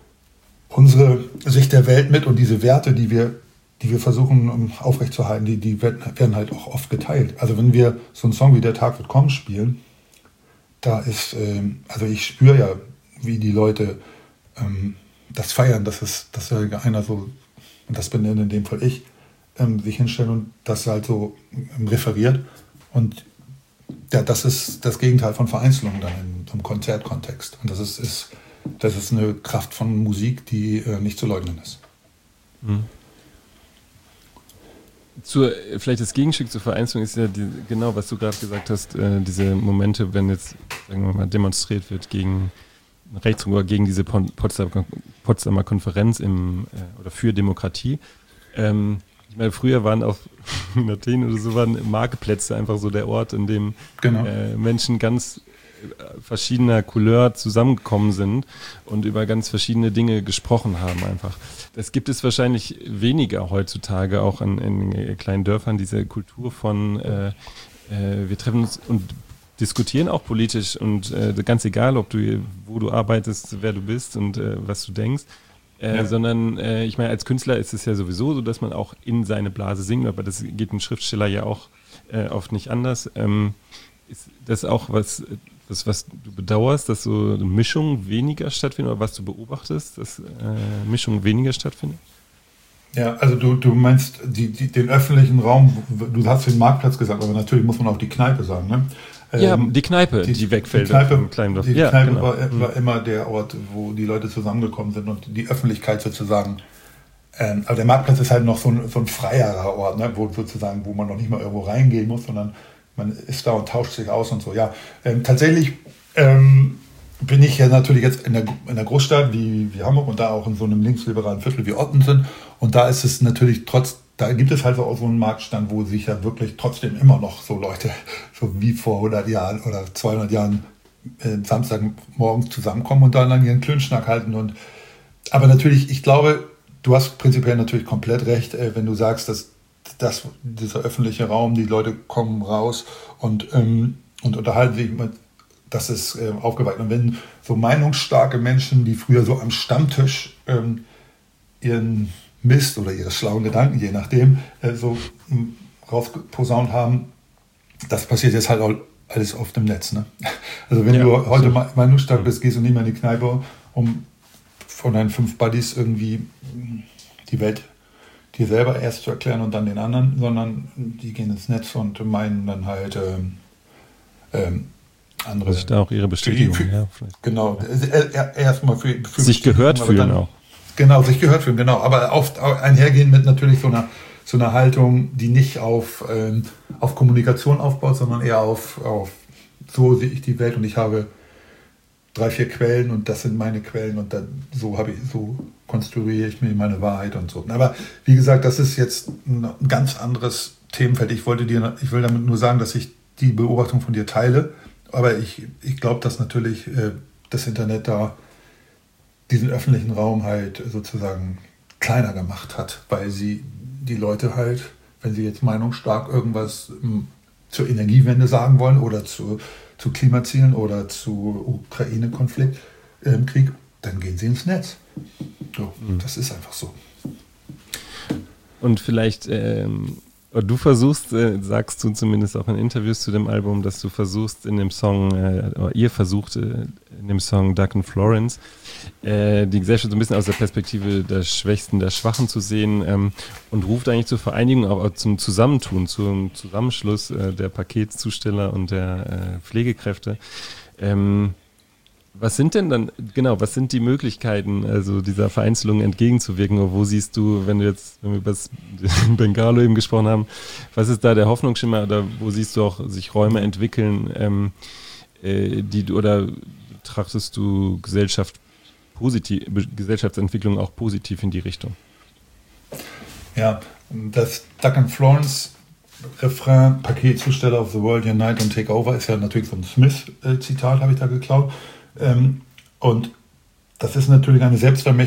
unsere Sicht der Welt mit und diese Werte, die wir, die wir versuchen aufrechtzuerhalten, die, die werden halt auch oft geteilt. Also wenn wir so einen Song wie Der Tag wird kommen spielen, da ist, ähm, also ich spüre ja, wie die Leute ähm, das feiern, dass es, dass einer so, und das bin in dem Fall ich, ähm, sich hinstellen und das halt so ähm, referiert. Und ja, das ist das Gegenteil von Vereinzelung dann in, im Konzertkontext. Und das ist, ist, das ist eine Kraft von Musik, die äh, nicht zu leugnen ist. Mhm. Zur, vielleicht das Gegenstück zur Vereinzelung ist ja die, genau, was du gerade gesagt hast, äh, diese Momente, wenn jetzt, sagen wir mal, demonstriert wird gegen Rechtsruck oder gegen diese Potsdamer, Potsdamer Konferenz im, äh, oder für Demokratie. Ähm, Ich meine, früher waren auf in Athen oder so waren Marktplätze einfach so der Ort, in dem genau. äh, Menschen ganz äh, verschiedener Couleur zusammengekommen sind und über ganz verschiedene Dinge gesprochen haben einfach. Das gibt es wahrscheinlich weniger heutzutage, auch in, in kleinen Dörfern, diese Kultur von äh, äh, wir treffen uns und diskutieren auch politisch und äh, ganz egal, ob du wo du arbeitest, wer du bist und äh, was du denkst. Äh, ja. Sondern, äh, ich meine, als Künstler ist es ja sowieso so, dass man auch in seine Blase singt, aber das geht einem Schriftsteller ja auch äh, oft nicht anders. Ähm, ist das auch was, das, was du bedauerst, dass so eine Mischung weniger stattfindet oder was du beobachtest, dass äh, Mischung weniger stattfindet? Ja, also du, du meinst die, die, den öffentlichen Raum, du hast den Marktplatz gesagt, aber natürlich muss man auch die Kneipe sagen, ne? Ja, die Kneipe, die, die wegfällt. Die Kneipe, Kleindorf. die ja, Kneipe genau. war, war immer der Ort, wo die Leute zusammengekommen sind und die Öffentlichkeit sozusagen. Ähm, also der Marktplatz ist halt noch so ein, so ein freierer Ort, ne, wo sozusagen, wo man noch nicht mal irgendwo reingehen muss, sondern man ist da und tauscht sich aus und so. Ja, ähm, tatsächlich ähm, bin ich ja natürlich jetzt in der, in der Großstadt wie, wie Hamburg und da auch in so einem linksliberalen Viertel wie Ottensen und da ist es natürlich trotz Da gibt es halt auch so einen Marktstand, wo sich ja wirklich trotzdem immer noch so Leute, so wie vor hundert Jahren oder zweihundert Jahren, äh, Samstagmorgens zusammenkommen und dann ihren Klönschnack halten. Und, aber natürlich, ich glaube, du hast prinzipiell natürlich komplett recht, äh, wenn du sagst, dass, dass dieser öffentliche Raum, die Leute kommen raus und, ähm, und unterhalten sich, mit, das ist äh, aufgeweicht. Und wenn so meinungsstarke Menschen, die früher so am Stammtisch ähm, ihren Mist oder ihre schlauen Gedanken, je nachdem, äh, so m, rausposaunt haben, das passiert jetzt halt auch alles auf dem Netz. Ne? Also wenn ja, du heute so. meinungsstark bist, gehst du nicht mehr in die Kneipe, um von deinen fünf Buddies irgendwie die Welt dir selber erst zu erklären und dann den anderen, sondern die gehen ins Netz und meinen dann halt ähm, ähm, andere. Also da auch ihre Bestätigung. Für, ja, genau, ja. erstmal für, für sich gehört fühlen dann, auch. Genau, sich gehört fühlen, genau. Aber oft einhergehen mit natürlich so einer so eine Haltung, die nicht auf, ähm, auf Kommunikation aufbaut, sondern eher auf, auf so sehe ich die Welt und ich habe drei, vier Quellen und das sind meine Quellen und dann so habe ich, so konstruiere ich mir meine Wahrheit und so. Aber wie gesagt, das ist jetzt ein ganz anderes Themenfeld. Ich wollte dir, ich will damit nur sagen, dass ich die Beobachtung von dir teile, aber ich, ich glaube, dass natürlich äh, das Internet da diesen öffentlichen Raum halt sozusagen kleiner gemacht hat, weil sie die Leute halt, wenn sie jetzt meinungsstark irgendwas m, zur Energiewende sagen wollen oder zu, zu Klimazielen oder zu Ukraine-Konflikt, äh, Krieg, dann gehen sie ins Netz. So, mhm. Das ist einfach so. Und vielleicht, ähm, du versuchst, äh, sagst du zumindest auch in Interviews zu dem Album, dass du versuchst in dem Song, äh, oder ihr versucht äh, in dem Song Doug and Florence, äh, die Gesellschaft so ein bisschen aus der Perspektive der Schwächsten, der Schwachen zu sehen ähm, und ruft eigentlich zur Vereinigung, auch zum Zusammentun, zum Zusammenschluss äh, der Paketzusteller und der äh, Pflegekräfte. Ähm, Was sind denn dann, genau, was sind die Möglichkeiten, also dieser Vereinzelung entgegenzuwirken? Oder wo siehst du, wenn du jetzt, wenn wir über das Bengalo eben gesprochen haben, was ist da der Hoffnungsschimmer oder wo siehst du auch sich Räume entwickeln, ähm, äh, die du, oder betrachtest du Gesellschaft positiv, Gesellschaftsentwicklung auch positiv in die Richtung? Ja, das Doug and Florence Refrain, Paketzusteller of the World Unite and Take Over, ist ja natürlich so ein Smith-Zitat, habe ich da geklaut. Ähm, und das ist natürlich eine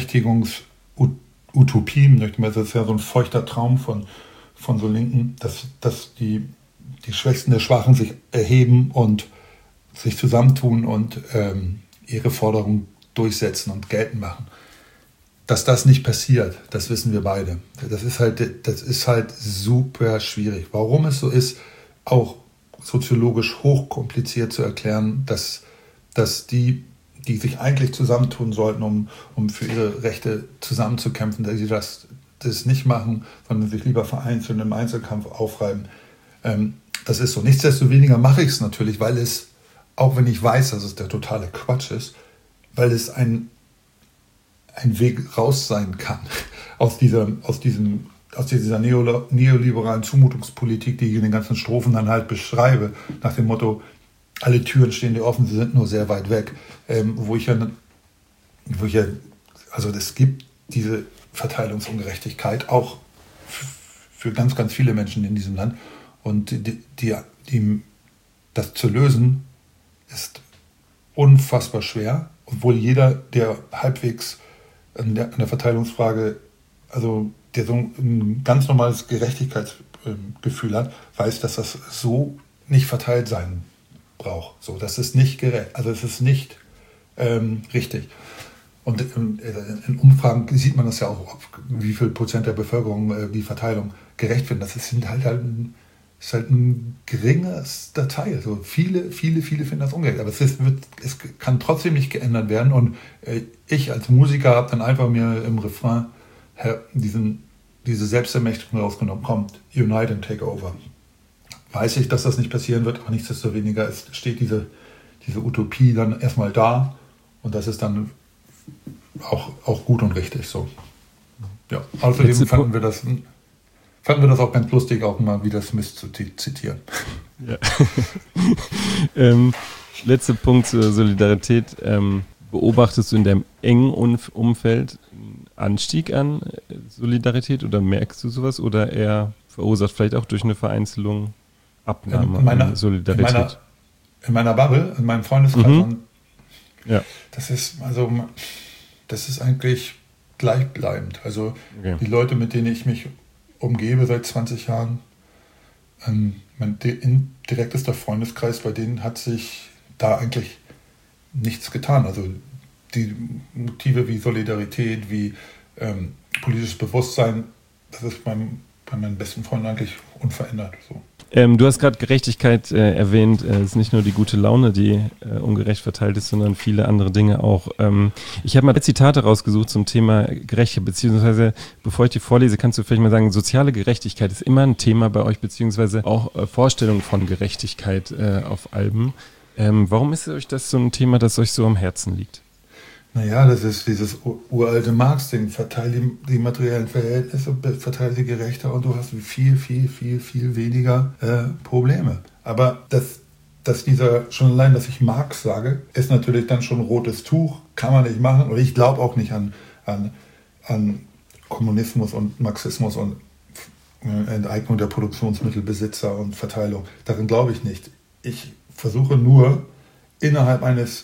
Selbstermächtigungsutopie, das ist ja so ein feuchter Traum von, von so Linken, dass, dass die, die Schwächsten der Schwachen sich erheben und sich zusammentun und ähm, ihre Forderungen durchsetzen und geltend machen. Dass das nicht passiert, das wissen wir beide. Das ist halt, das ist halt super schwierig. Warum es so ist, auch soziologisch hochkompliziert zu erklären, dass dass die, die sich eigentlich zusammentun sollten, um, um für ihre Rechte zusammenzukämpfen, dass sie das, das nicht machen, sondern sich lieber vereinzelt im Einzelkampf aufreiben. Ähm, das ist so. Nichtsdestoweniger mache ich es natürlich, weil es, auch wenn ich weiß, dass es der totale Quatsch ist, weil es ein, ein Weg raus sein kann aus dieser, aus diesem, aus dieser neoliberalen Zumutungspolitik, die ich in den ganzen Strophen dann halt beschreibe, nach dem Motto, alle Türen stehen dir offen, sie sind nur sehr weit weg. Ähm, wo ich ja, wo ich ja, also es gibt diese Verteilungsungerechtigkeit auch f- für ganz, ganz viele Menschen in diesem Land. Und die, die, die, das zu lösen ist unfassbar schwer, obwohl jeder, der halbwegs an der, an der Verteilungsfrage, also der so ein ganz normales Gerechtigkeitsgefühl hat, weiß, dass das so nicht verteilt sein braucht. So, das ist nicht gerecht, also es ist nicht ähm, richtig. Und in, in Umfragen sieht man das ja auch, wie viel Prozent der Bevölkerung äh, die Verteilung gerecht finden. Das ist halt, halt, ein, ist halt ein geringerster Teil. So viele, viele, viele finden das ungerecht. Aber es, ist, wird, es kann trotzdem nicht geändert werden. Und äh, ich als Musiker habe dann einfach mir im Refrain her, diesen, diese Selbstermächtigung rausgenommen. Kommt, unite and take over. Weiß ich, dass das nicht passieren wird, aber nichtsdestoweniger ist, steht diese, diese Utopie dann erstmal da und das ist dann auch, auch gut und richtig so. Ja, außerdem fanden wir, das, fanden wir das auch ganz lustig, auch mal wieder Smith zu zitieren. Ja. ähm, letzter Punkt zur Solidarität. Ähm, beobachtest du in deinem engen Umfeld einen Anstieg an Solidarität oder merkst du sowas oder eher verursacht vielleicht auch durch eine Vereinzelung Abnahme in meiner, Solidarität? In meiner, in meiner Bubble, in meinem Freundeskreis. Mhm. Ja. Das ist, also, das ist eigentlich gleichbleibend. Also okay. Die Leute, mit denen ich mich umgebe seit zwanzig Jahren, ähm, mein direktester Freundeskreis, bei denen hat sich da eigentlich nichts getan. Also die Motive wie Solidarität, wie ähm, politisches Bewusstsein, das ist beim, bei meinen besten Freunden eigentlich unverändert. So. Ähm, du hast gerade Gerechtigkeit äh, erwähnt. Es äh, ist nicht nur die gute Laune, die äh, ungerecht verteilt ist, sondern viele andere Dinge auch. Ähm, ich habe mal Zitate rausgesucht zum Thema Gerechtigkeit, beziehungsweise, bevor ich die vorlese, kannst du vielleicht mal sagen, soziale Gerechtigkeit ist immer ein Thema bei euch, beziehungsweise auch äh, Vorstellungen von Gerechtigkeit äh, auf Alben. Ähm, warum ist euch das so ein Thema, das euch so am Herzen liegt? Naja, das ist dieses uralte Marx-Ding. Verteile die, die materiellen Verhältnisse, verteile sie gerechter und du hast viel, viel, viel, viel weniger äh, Probleme. Aber das, dass dieser, schon allein, dass ich Marx sage, ist natürlich dann schon rotes Tuch, kann man nicht machen. Und ich glaube auch nicht an, an, an Kommunismus und Marxismus und äh, Enteignung der Produktionsmittelbesitzer und Verteilung. Darin glaube ich nicht. Ich versuche nur innerhalb eines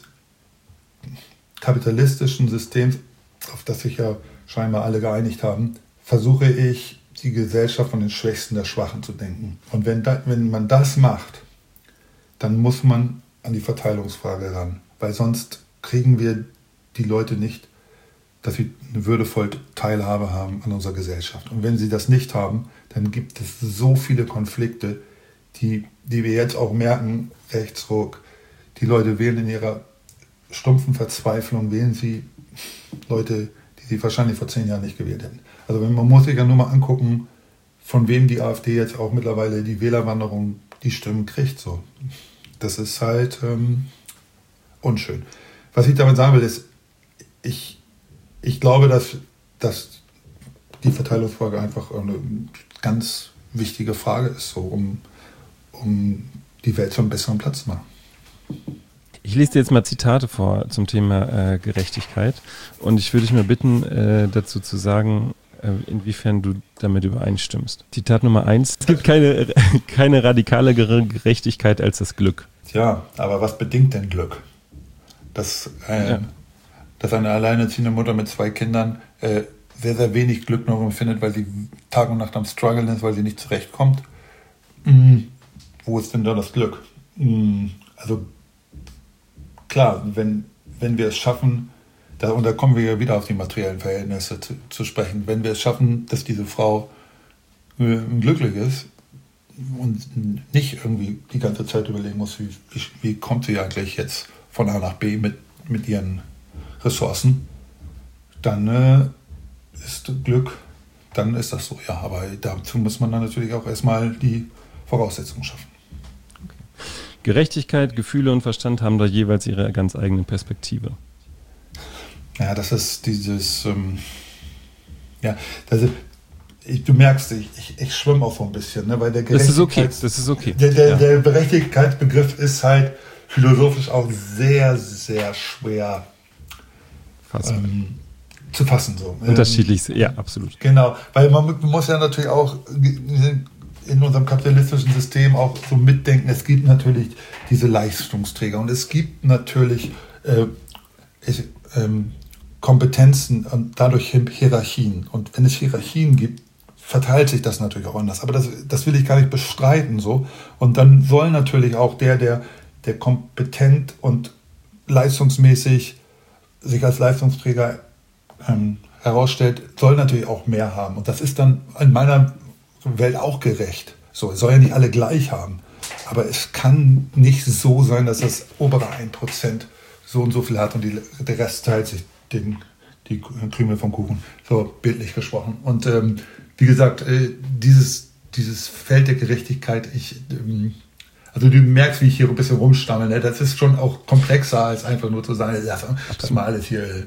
kapitalistischen Systems, auf das sich ja scheinbar alle geeinigt haben, versuche ich, die Gesellschaft von den Schwächsten der Schwachen zu denken. Und wenn, da, wenn man das macht, dann muss man an die Verteilungsfrage ran. Weil sonst kriegen wir die Leute nicht, dass sie eine würdevolle Teilhabe haben an unserer Gesellschaft. Und wenn sie das nicht haben, dann gibt es so viele Konflikte, die, die wir jetzt auch merken, Rechtsruck. Die Leute wählen in ihrer stumpfen Verzweiflung, wählen sie Leute, die sie wahrscheinlich vor zehn Jahren nicht gewählt hätten. Also man muss sich ja nur mal angucken, von wem die AfD jetzt auch mittlerweile die Wählerwanderung, die Stimmen kriegt. So. Das ist halt ähm, unschön. Was ich damit sagen will, ist, ich, ich glaube, dass, dass die Verteilungsfrage einfach eine ganz wichtige Frage ist, so, um, um die Welt zu einem besseren Platz zu machen. Ich lese dir jetzt mal Zitate vor zum Thema äh, Gerechtigkeit und ich würde dich mal bitten, äh, dazu zu sagen, äh, inwiefern du damit übereinstimmst. Zitat Nummer eins: Es gibt keine, keine radikalere Gerechtigkeit als das Glück. Tja, aber was bedingt denn Glück? Dass, äh, ja. dass eine alleinerziehende Mutter mit zwei Kindern äh, sehr, sehr wenig Glück noch empfindet, weil sie Tag und Nacht am Struggeln ist, weil sie nicht zurechtkommt. Mhm. Wo ist denn da das Glück? Mhm. Also klar, wenn, wenn wir es schaffen, da, und da kommen wir ja wieder auf die materiellen Verhältnisse zu, zu sprechen, wenn wir es schaffen, dass diese Frau äh, glücklich ist und nicht irgendwie die ganze Zeit überlegen muss, wie, wie, wie kommt sie eigentlich jetzt von A nach B mit, mit ihren Ressourcen, dann äh, ist Glück, dann ist das so. Ja, aber dazu muss man dann natürlich auch erstmal die Voraussetzungen schaffen. Gerechtigkeit, Gefühle und Verstand haben da jeweils ihre ganz eigene Perspektive. Ja, das ist dieses, ähm, ja, das ist, ich, du merkst, ich, ich, ich schwimme auch so ein bisschen, ne, weil der Das ist okay, das ist okay. Der, der, ja. der Gerechtigkeitsbegriff ist halt philosophisch auch sehr, sehr schwer ähm, zu fassen. So. Unterschiedlich, ähm, ja, absolut. Genau, weil man muss ja natürlich auch in unserem kapitalistischen System auch so mitdenken, es gibt natürlich diese Leistungsträger und es gibt natürlich äh, ich, ähm, Kompetenzen und dadurch Hierarchien. Und wenn es Hierarchien gibt, verteilt sich das natürlich auch anders. Aber das, das will ich gar nicht bestreiten. So. Und dann soll natürlich auch der, der, der kompetent und leistungsmäßig sich als Leistungsträger ähm, herausstellt, soll natürlich auch mehr haben. Und das ist dann in meiner Welt auch gerecht. So, es soll ja nicht alle gleich haben. Aber es kann nicht so sein, dass das obere ein Prozent so und so viel hat und die, der Rest teilt sich den, die Krümel vom Kuchen. So bildlich gesprochen. Und ähm, wie gesagt, äh, dieses, dieses Feld der Gerechtigkeit, ich, ähm, also du merkst, wie ich hier ein bisschen rumstammel, ne? Das ist schon auch komplexer, als einfach nur zu sagen, lass, lass mal alles hier äh,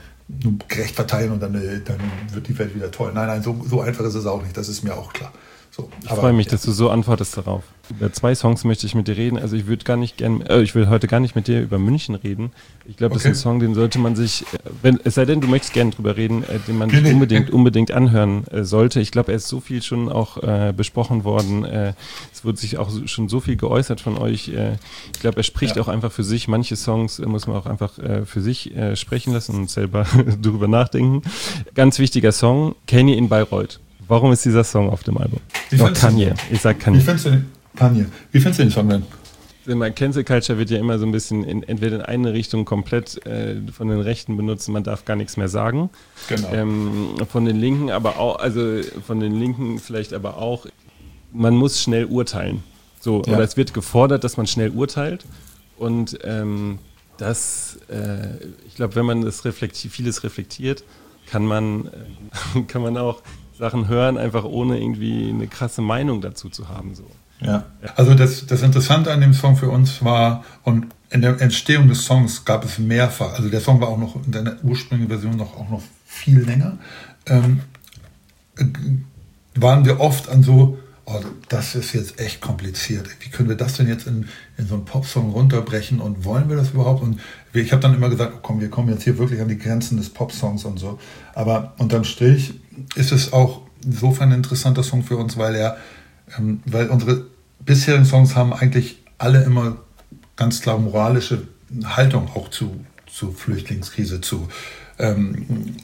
gerecht verteilen und dann, äh, dann wird die Welt wieder toll. Nein, nein, so, so einfach ist es auch nicht, das ist mir auch klar. So, ich freue mich, ja. dass du so antwortest darauf. Über zwei Songs möchte ich mit dir reden. Also ich würde gar nicht gern, äh, ich will heute gar nicht mit dir über München reden. Ich glaube, okay. Das ist ein Song, den sollte man sich, wenn, es sei denn, du möchtest gerne drüber reden, äh, den man sich unbedingt, unbedingt anhören äh, sollte. Ich glaube, er ist so viel schon auch äh, besprochen worden. Äh, es wurde sich auch so, schon so viel geäußert von euch. Äh, ich glaube, er spricht ja. auch einfach für sich. Manche Songs äh, muss man auch einfach äh, für sich äh, sprechen lassen und selber darüber nachdenken. Ganz wichtiger Song, Kanye in Bayreuth. Warum ist dieser Song auf dem Album? Wie oh, Kanye. Ich sag Kanye. Wie findest du den, Kanye. Wie findest du den Song denn? Mein Cancel Culture wird ja immer so ein bisschen in, entweder in eine Richtung komplett äh, von den Rechten benutzt, man darf gar nichts mehr sagen. Genau. Ähm, von den Linken aber auch, also von den Linken vielleicht aber auch, man muss schnell urteilen. So, ja. Oder es wird gefordert, dass man schnell urteilt. Und ähm, das, äh, ich glaube, wenn man das reflektiert, vieles reflektiert, kann man, äh, kann man auch Sachen hören, einfach ohne irgendwie eine krasse Meinung dazu zu haben. So. Ja, also das, das Interessante an dem Song für uns war, und in der Entstehung des Songs gab es mehrfach, also der Song war auch noch in der ursprünglichen Version noch, auch noch viel länger, ähm, waren wir oft an so, oh, das ist jetzt echt kompliziert. Wie können wir das denn jetzt in, in so einen Popsong runterbrechen und wollen wir das überhaupt? Und ich habe dann immer gesagt, oh, komm, wir kommen jetzt hier wirklich an die Grenzen des Popsongs und so. Aber unterm Strich ist es auch insofern ein interessanter Song für uns, weil er, ähm, weil unsere bisherigen Songs haben eigentlich alle immer ganz klar moralische Haltung auch zu, zu Flüchtlingskrise, zu, ähm,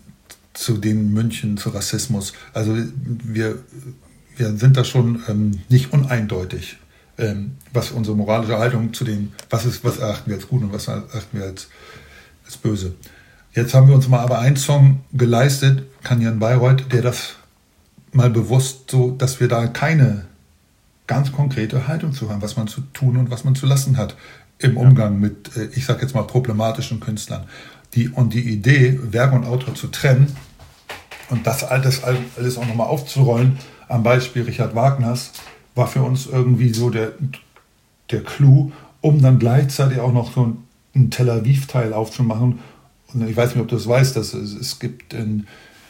zu den München, zu Rassismus. Also wir, wir sind da schon ähm, nicht uneindeutig, ähm, was unsere moralische Haltung zu dem, was ist, was erachten wir als gut und was erachten wir als, als böse. Jetzt haben wir uns mal aber einen Song geleistet, Kanyan Bayreuth, der das mal bewusst so, dass wir da keine ganz konkrete Haltung zu haben, was man zu tun und was man zu lassen hat im Umgang mit, ich sage jetzt mal, problematischen Künstlern. Die, und die Idee, Werk und Autor zu trennen und das alles, alles auch nochmal aufzurollen, am Beispiel Richard Wagners, war für uns irgendwie so der, der Clou, um dann gleichzeitig auch noch so einen Tel Aviv-Teil aufzumachen. Und ich weiß nicht, ob du das weißt, dass es, es gibt in,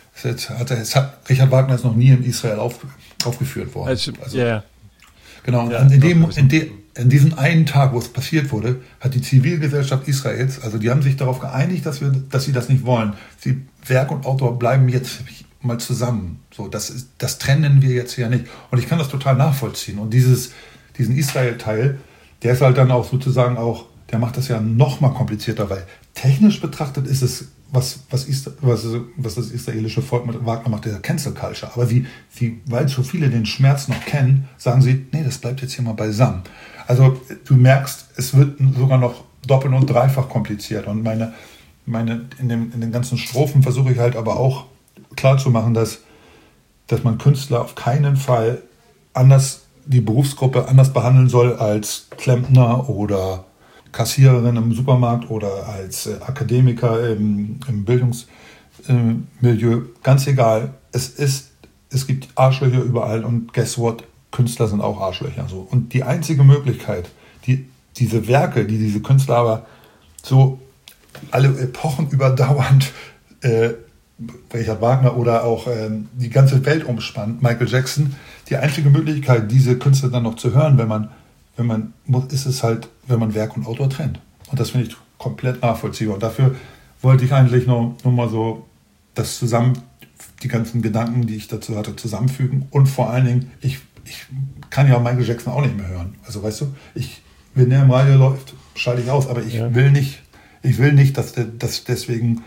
es hat, es hat, Richard Wagner ist noch nie in Israel auf, aufgeführt worden. Also, also, yeah. Genau, ja, in, dem, in, de, in diesem einen Tag, wo es passiert wurde, hat die Zivilgesellschaft Israels, also die haben sich darauf geeinigt, dass, wir, dass sie das nicht wollen. Sie, Werk und Autor bleiben jetzt mal zusammen. So, das, ist, das trennen wir jetzt ja nicht. Und ich kann das total nachvollziehen. Und dieses, diesen Israel-Teil, der ist halt dann auch sozusagen auch, der macht das ja noch mal komplizierter, weil technisch betrachtet ist es, was, was, ist, was, was das israelische Volk mit Wagner macht, der Cancel Culture. Aber wie, wie, weil so viele den Schmerz noch kennen, sagen sie, nee, das bleibt jetzt hier mal beisammen. Also du merkst, es wird sogar noch doppelt und dreifach kompliziert. Und meine, meine, in, dem, in den ganzen Strophen versuche ich halt aber auch klarzumachen, dass, dass man Künstler auf keinen Fall anders, die Berufsgruppe anders behandeln soll als Klempner oder Kassiererin im Supermarkt oder als äh, Akademiker im, im Bildungsmilieu, äh, ganz egal. Es ist, es gibt Arschlöcher überall und guess what? Künstler sind auch Arschlöcher. So. Und die einzige Möglichkeit, die, diese Werke, die diese Künstler aber so alle Epochen überdauernd, äh, Richard Wagner oder auch äh, die ganze Welt umspannt, Michael Jackson, die einzige Möglichkeit, diese Künstler dann noch zu hören, wenn man Wenn man, ist es halt, wenn man Werk und Autor trennt. Und das finde ich komplett nachvollziehbar. Und dafür wollte ich eigentlich nur, nur mal so das zusammen, die ganzen Gedanken, die ich dazu hatte, zusammenfügen. Und vor allen Dingen, ich, ich kann ja Michael Jackson auch nicht mehr hören. Also weißt du, ich, wenn der im Radio läuft, schalte ich aus. Aber ich ja. will nicht, ich will nicht, dass, der, dass deswegen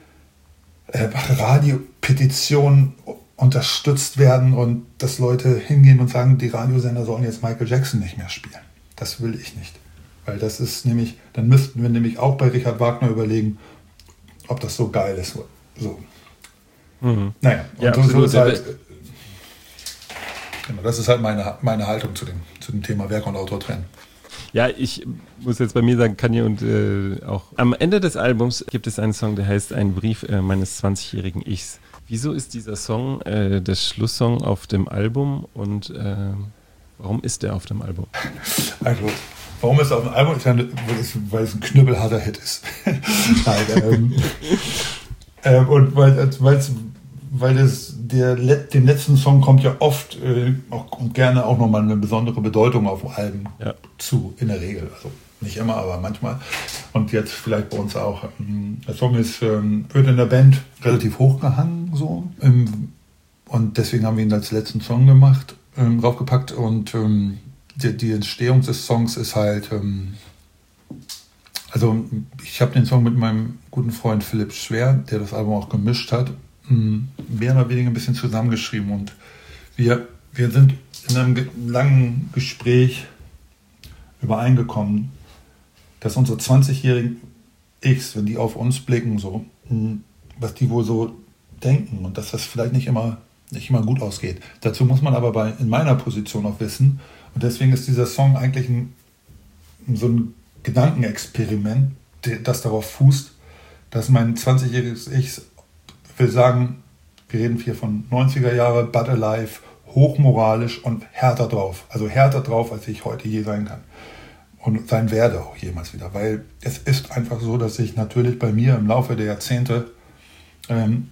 äh, Radiopetitionen unterstützt werden und dass Leute hingehen und sagen, die Radiosender sollen jetzt Michael Jackson nicht mehr spielen. Das will ich nicht. Weil das ist nämlich, dann müssten wir nämlich auch bei Richard Wagner überlegen, ob das so geil ist. So. Mhm. Naja, und ja, so, so ist halt, äh, genau, das ist halt meine, meine Haltung zu dem, zu dem Thema Werk und Autor trennen. Ja, ich muss jetzt bei mir sagen, Kanye und äh, auch am Ende des Albums gibt es einen Song, der heißt Ein Brief äh, meines zwanzigjährigen Ichs. Wieso ist dieser Song äh, der Schlusssong auf dem Album und äh, warum ist der auf dem Album? Also, warum ist er auf dem Album? Weil es ein knüppelharter Hit ist. Nein, ähm, ähm, und weil, weil das, der, dem letzten Song kommt ja oft äh, auch, und gerne auch nochmal eine besondere Bedeutung auf dem Album ja. zu, in der Regel. Also nicht immer, aber manchmal. Und jetzt vielleicht bei uns auch. Der Song ist, ähm, wird in der Band relativ hochgehangen, so. Ähm, und deswegen haben wir ihn als letzten Song gemacht, ähm, draufgepackt. Und ähm, die, die Entstehung des Songs ist halt, ähm, also ich habe den Song mit meinem guten Freund Philipp Schwer, der das Album auch gemischt hat, ähm, mehr oder weniger ein bisschen zusammengeschrieben. Und wir, wir sind in einem langen Gespräch übereingekommen, dass unsere zwanzigjährigen Ichs, wenn die auf uns blicken, so, was die wohl so denken und dass das vielleicht nicht immer, nicht immer gut ausgeht. Dazu muss man aber bei, in meiner Position auch wissen, und deswegen ist dieser Song eigentlich ein, so ein Gedankenexperiment, das darauf fußt, dass mein zwanzigjähriges Ich will sagen, wir reden hier von neunziger Jahre, but alive, hochmoralisch und härter drauf. Also härter drauf, als ich heute je sein kann. und sein werde auch jemals wieder. Weil es ist einfach so, dass sich natürlich bei mir im Laufe der Jahrzehnte ähm,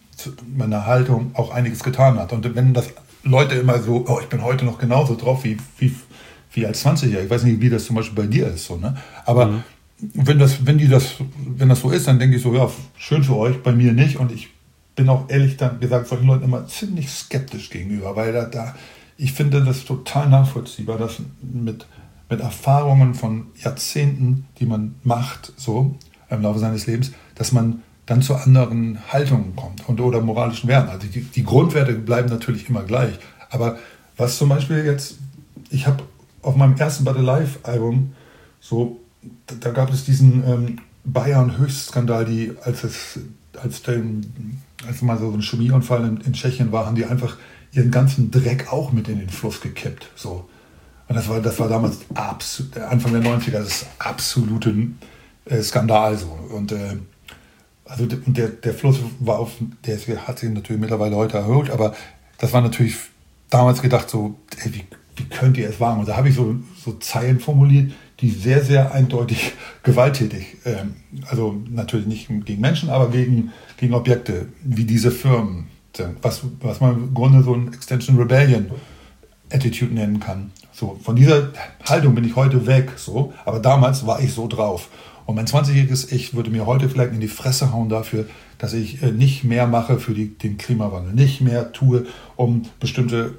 meine Haltung auch einiges getan hat. Und wenn das Leute immer so, oh, ich bin heute noch genauso drauf wie, wie, wie als zwanzigjähriger. Ich weiß nicht, wie das zum Beispiel bei dir ist. So, ne? Aber mhm. wenn, das, wenn, die das, wenn das so ist, dann denke ich so, ja, schön für euch, bei mir nicht. Und ich bin auch ehrlich dann gesagt solchen Leuten immer ziemlich skeptisch gegenüber, weil da, da ich finde das total nachvollziehbar, dass mit, mit Erfahrungen von Jahrzehnten, die man macht, so im Laufe seines Lebens, dass man dann zu anderen Haltungen kommt und oder moralischen Werten. Also die, die Grundwerte bleiben natürlich immer gleich. Aber was zum Beispiel jetzt, ich habe auf meinem ersten But Alive-Album so, da, da gab es diesen ähm, Bayern-Höchstskandal, die, als es, als den, als mal so ein Chemieunfall in, in Tschechien war, haben die einfach ihren ganzen Dreck auch mit in den Fluss gekippt. So. Und das war, das war damals absolut, Anfang der neunziger, das ist absolute äh, Skandal. So. Und äh, Also der, der Fluss war auf, der hat sich natürlich mittlerweile heute erhöht, aber das war natürlich damals gedacht so, ey, wie, wie könnt ihr es wagen? Und da habe ich so, so Zeilen formuliert, die sehr, sehr eindeutig gewalttätig, ähm, also natürlich nicht gegen Menschen, aber gegen, gegen Objekte, wie diese Firmen, was, was man im Grunde so ein Extension Rebellion Attitude nennen kann. So, von dieser Haltung bin ich heute weg, so, aber damals war ich so drauf. Und mein zwanzigjähriges Ich würde mir heute vielleicht in die Fresse hauen dafür, dass ich nicht mehr mache für die, den Klimawandel, nicht mehr tue, um bestimmte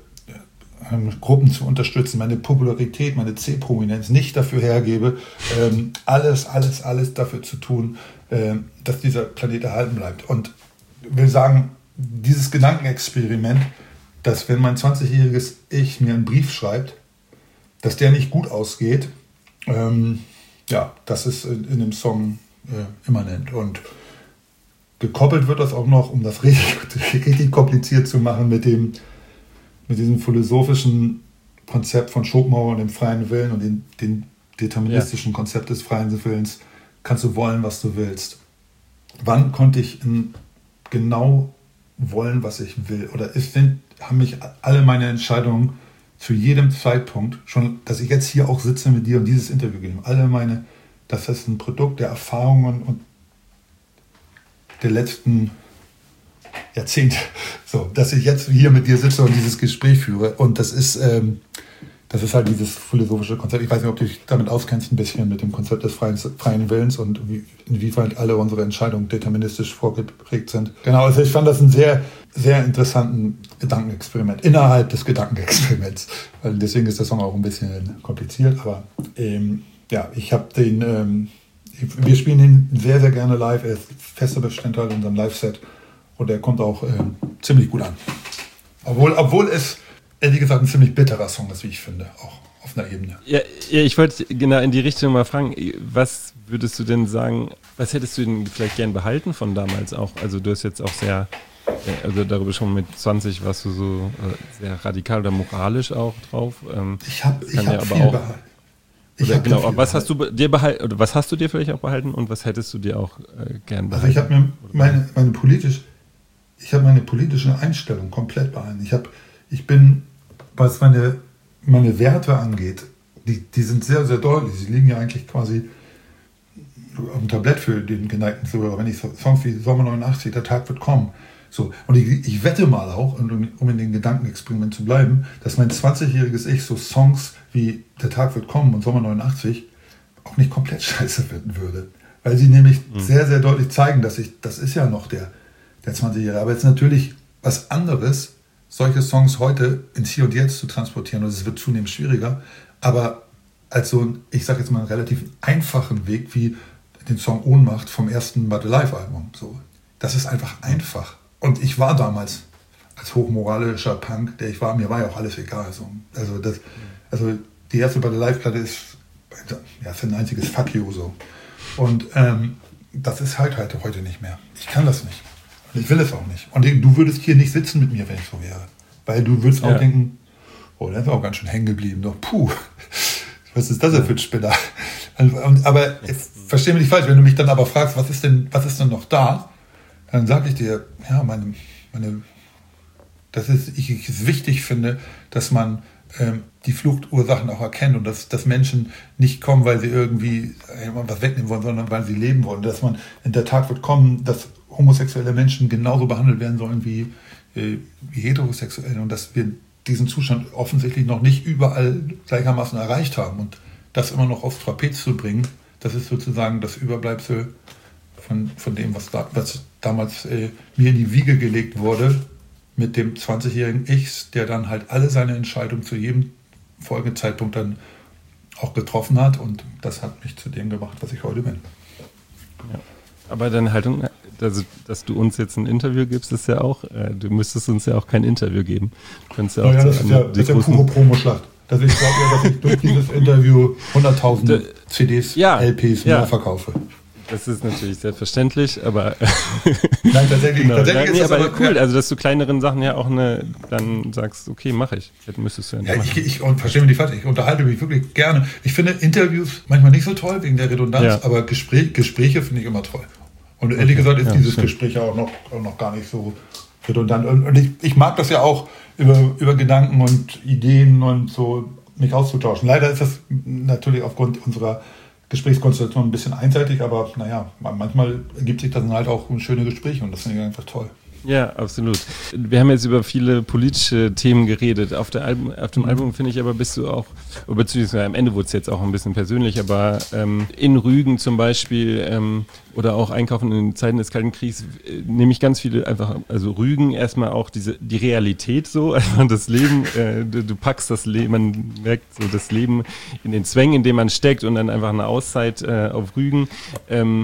ähm, Gruppen zu unterstützen, meine Popularität, meine C-Prominenz nicht dafür hergebe, ähm, alles, alles, alles dafür zu tun, ähm, dass dieser Planet erhalten bleibt. Und ich will sagen, dieses Gedankenexperiment, dass wenn mein zwanzigjähriges Ich mir einen Brief schreibt, dass der nicht gut ausgeht, ähm, ja, das ist in, in dem Song äh, immanent. Und gekoppelt wird das auch noch, um das richtig, richtig kompliziert zu machen, mit, dem, mit diesem philosophischen Konzept von Schopenhauer und dem freien Willen und dem, dem deterministischen ja. Konzept des freien Willens. Kannst du wollen, was du willst. Wann konnte ich in, genau wollen, was ich will? Oder ist, haben mich alle meine Entscheidungen zu jedem Zeitpunkt, schon, dass ich jetzt hier auch sitze mit dir und dieses Interview gebe, alle meine, das ist ein Produkt der Erfahrungen und der letzten Jahrzehnte, so, dass ich jetzt hier mit dir sitze und dieses Gespräch führe. Und das ist, ähm, das ist halt dieses philosophische Konzept. Ich weiß nicht, ob du dich damit auskennst, ein bisschen mit dem Konzept des freien, freien Willens und wie, inwiefern alle unsere Entscheidungen deterministisch vorgeprägt sind. Genau, also ich fand das einen sehr, sehr interessanten Gedankenexperiment innerhalb des Gedankenexperiments. Weil deswegen ist der Song auch ein bisschen kompliziert, aber ähm, ja, ich habe den, ähm, wir spielen ihn sehr, sehr gerne live. Er ist fester Bestandteil in unserem Live-Set und er kommt auch ähm, ziemlich gut an. Obwohl, obwohl es ehrlich gesagt ein ziemlich bitterer Song ist, wie ich finde, auch auf einer Ebene. Ja, ja, ich wollte genau in die Richtung mal fragen, was würdest du denn sagen, was hättest du denn vielleicht gern behalten von damals auch? Also du hast jetzt auch sehr, also darüber schon mit zwanzig warst du so äh, sehr radikal oder moralisch auch drauf. Ähm, ich habe ich hab ja viel auch, behalten. Oder genau, aber was hast du dir behalten, oder was hast du dir vielleicht auch behalten und was hättest du dir auch äh, gern behalten? Also ich habe mir meine, meine politisch, ich habe meine politische Einstellung komplett behalten. Ich habe, ich bin, was meine, meine Werte angeht, die, die sind sehr, sehr deutlich. Sie liegen ja eigentlich quasi auf dem Tablett für den geneigten Zuhörer. Wenn ich Songs wie Sommer neunundachtzig, der Tag wird kommen. So. Und ich, ich wette mal auch, um in den Gedankenexperiment zu bleiben, dass mein zwanzigjähriges Ich so Songs wie Der Tag wird kommen und Sommer neunundachtzig auch nicht komplett scheiße finden würde. Weil sie nämlich mhm. sehr, sehr deutlich zeigen, dass ich, das ist ja noch der, der zwanzigjährige. Aber jetzt natürlich was anderes, solche Songs heute ins Hier und Jetzt zu transportieren. Und es wird zunehmend schwieriger. Aber als so ein, ich sage jetzt mal, einen relativ einfachen Weg, wie den Song Ohnmacht vom ersten But Alive-Album. So. Das ist einfach einfach. Und ich war damals als hochmoralischer Punk, der ich war, mir war ja auch alles egal. So. Also, das, also die erste But Alive-Platte ist, ja, ist ein einziges Fuck you. So. Und ähm, das ist halt, halt heute nicht mehr. Ich kann das nicht. Und ich will es auch nicht. Und du würdest hier nicht sitzen mit mir, wenn ich so wäre. Weil du würdest auch ja. denken, oh, der ist auch ganz schön hängen geblieben. Doch, puh, was ist das denn für ein Spinner? Und, aber versteh mich nicht falsch, wenn du mich dann aber fragst, was ist denn, was ist denn noch da? Dann sage ich dir, ja, meine, meine, dass es, ich, ich es wichtig finde, dass man ähm, die Fluchtursachen auch erkennt und dass, dass Menschen nicht kommen, weil sie irgendwie äh, was wegnehmen wollen, sondern weil sie leben wollen. Dass man in der Tag wird kommen, dass homosexuelle Menschen genauso behandelt werden sollen wie, äh, wie heterosexuelle und dass wir diesen Zustand offensichtlich noch nicht überall gleichermaßen erreicht haben. Und das immer noch aufs Trapez zu bringen, das ist sozusagen das Überbleibsel von, von dem, was, da, was damals äh, mir in die Wiege gelegt wurde, mit dem zwanzigjährigen Ich, der dann halt alle seine Entscheidungen zu jedem Folgezeitpunkt dann auch getroffen hat. Und das hat mich zu dem gemacht, was ich heute bin. Ja. Aber deine Haltung, also, dass du uns jetzt ein Interview gibst, ist ja auch, äh, du müsstest uns ja auch kein Interview geben. Du könntest ja auch naja, so das ist ja, das ist ja pure Promoschlacht. Dass ich glaube ja, dass ich durch dieses Interview hunderttausend C Ds, ja, L Ps ja. mehr verkaufe. Das ist natürlich selbstverständlich, aber nein, tatsächlich, genau. tatsächlich Nein, nee, ist aber das cool, also dass du kleineren Sachen ja auch eine, dann sagst, okay, mache ich. Das müsstest du ja nicht ja, machen. ich, ich und verstehe mich nicht falsch, ich unterhalte mich wirklich gerne. Ich finde Interviews manchmal nicht so toll wegen der Redundanz, ja. aber Gespräch, Gespräche finde ich immer toll. Und ehrlich okay. gesagt ist ja, dieses schön. Gespräch auch noch, auch noch gar nicht so redundant. Und, und ich, ich mag das ja auch, über, über Gedanken und Ideen und so mich auszutauschen. Leider ist das natürlich aufgrund unserer Gesprächskonstellation ein bisschen einseitig, aber naja, manchmal ergibt sich dann halt auch schöne Gespräche und das finde ich einfach toll. Ja, absolut. Wir haben jetzt über viele politische Themen geredet. Auf, der Album, auf dem Album, finde ich aber, bist du auch, beziehungsweise am Ende wurde es jetzt auch ein bisschen persönlich, aber ähm, in Rügen zum Beispiel ähm, oder auch Einkaufen in Zeiten des Kalten Kriegs äh, nehme ich ganz viele einfach, also Rügen erstmal auch diese die Realität so, einfach das Leben, äh, du, du packst das Leben, man merkt so das Leben in den Zwängen, in dem man steckt und dann einfach eine Auszeit äh, auf Rügen ähm,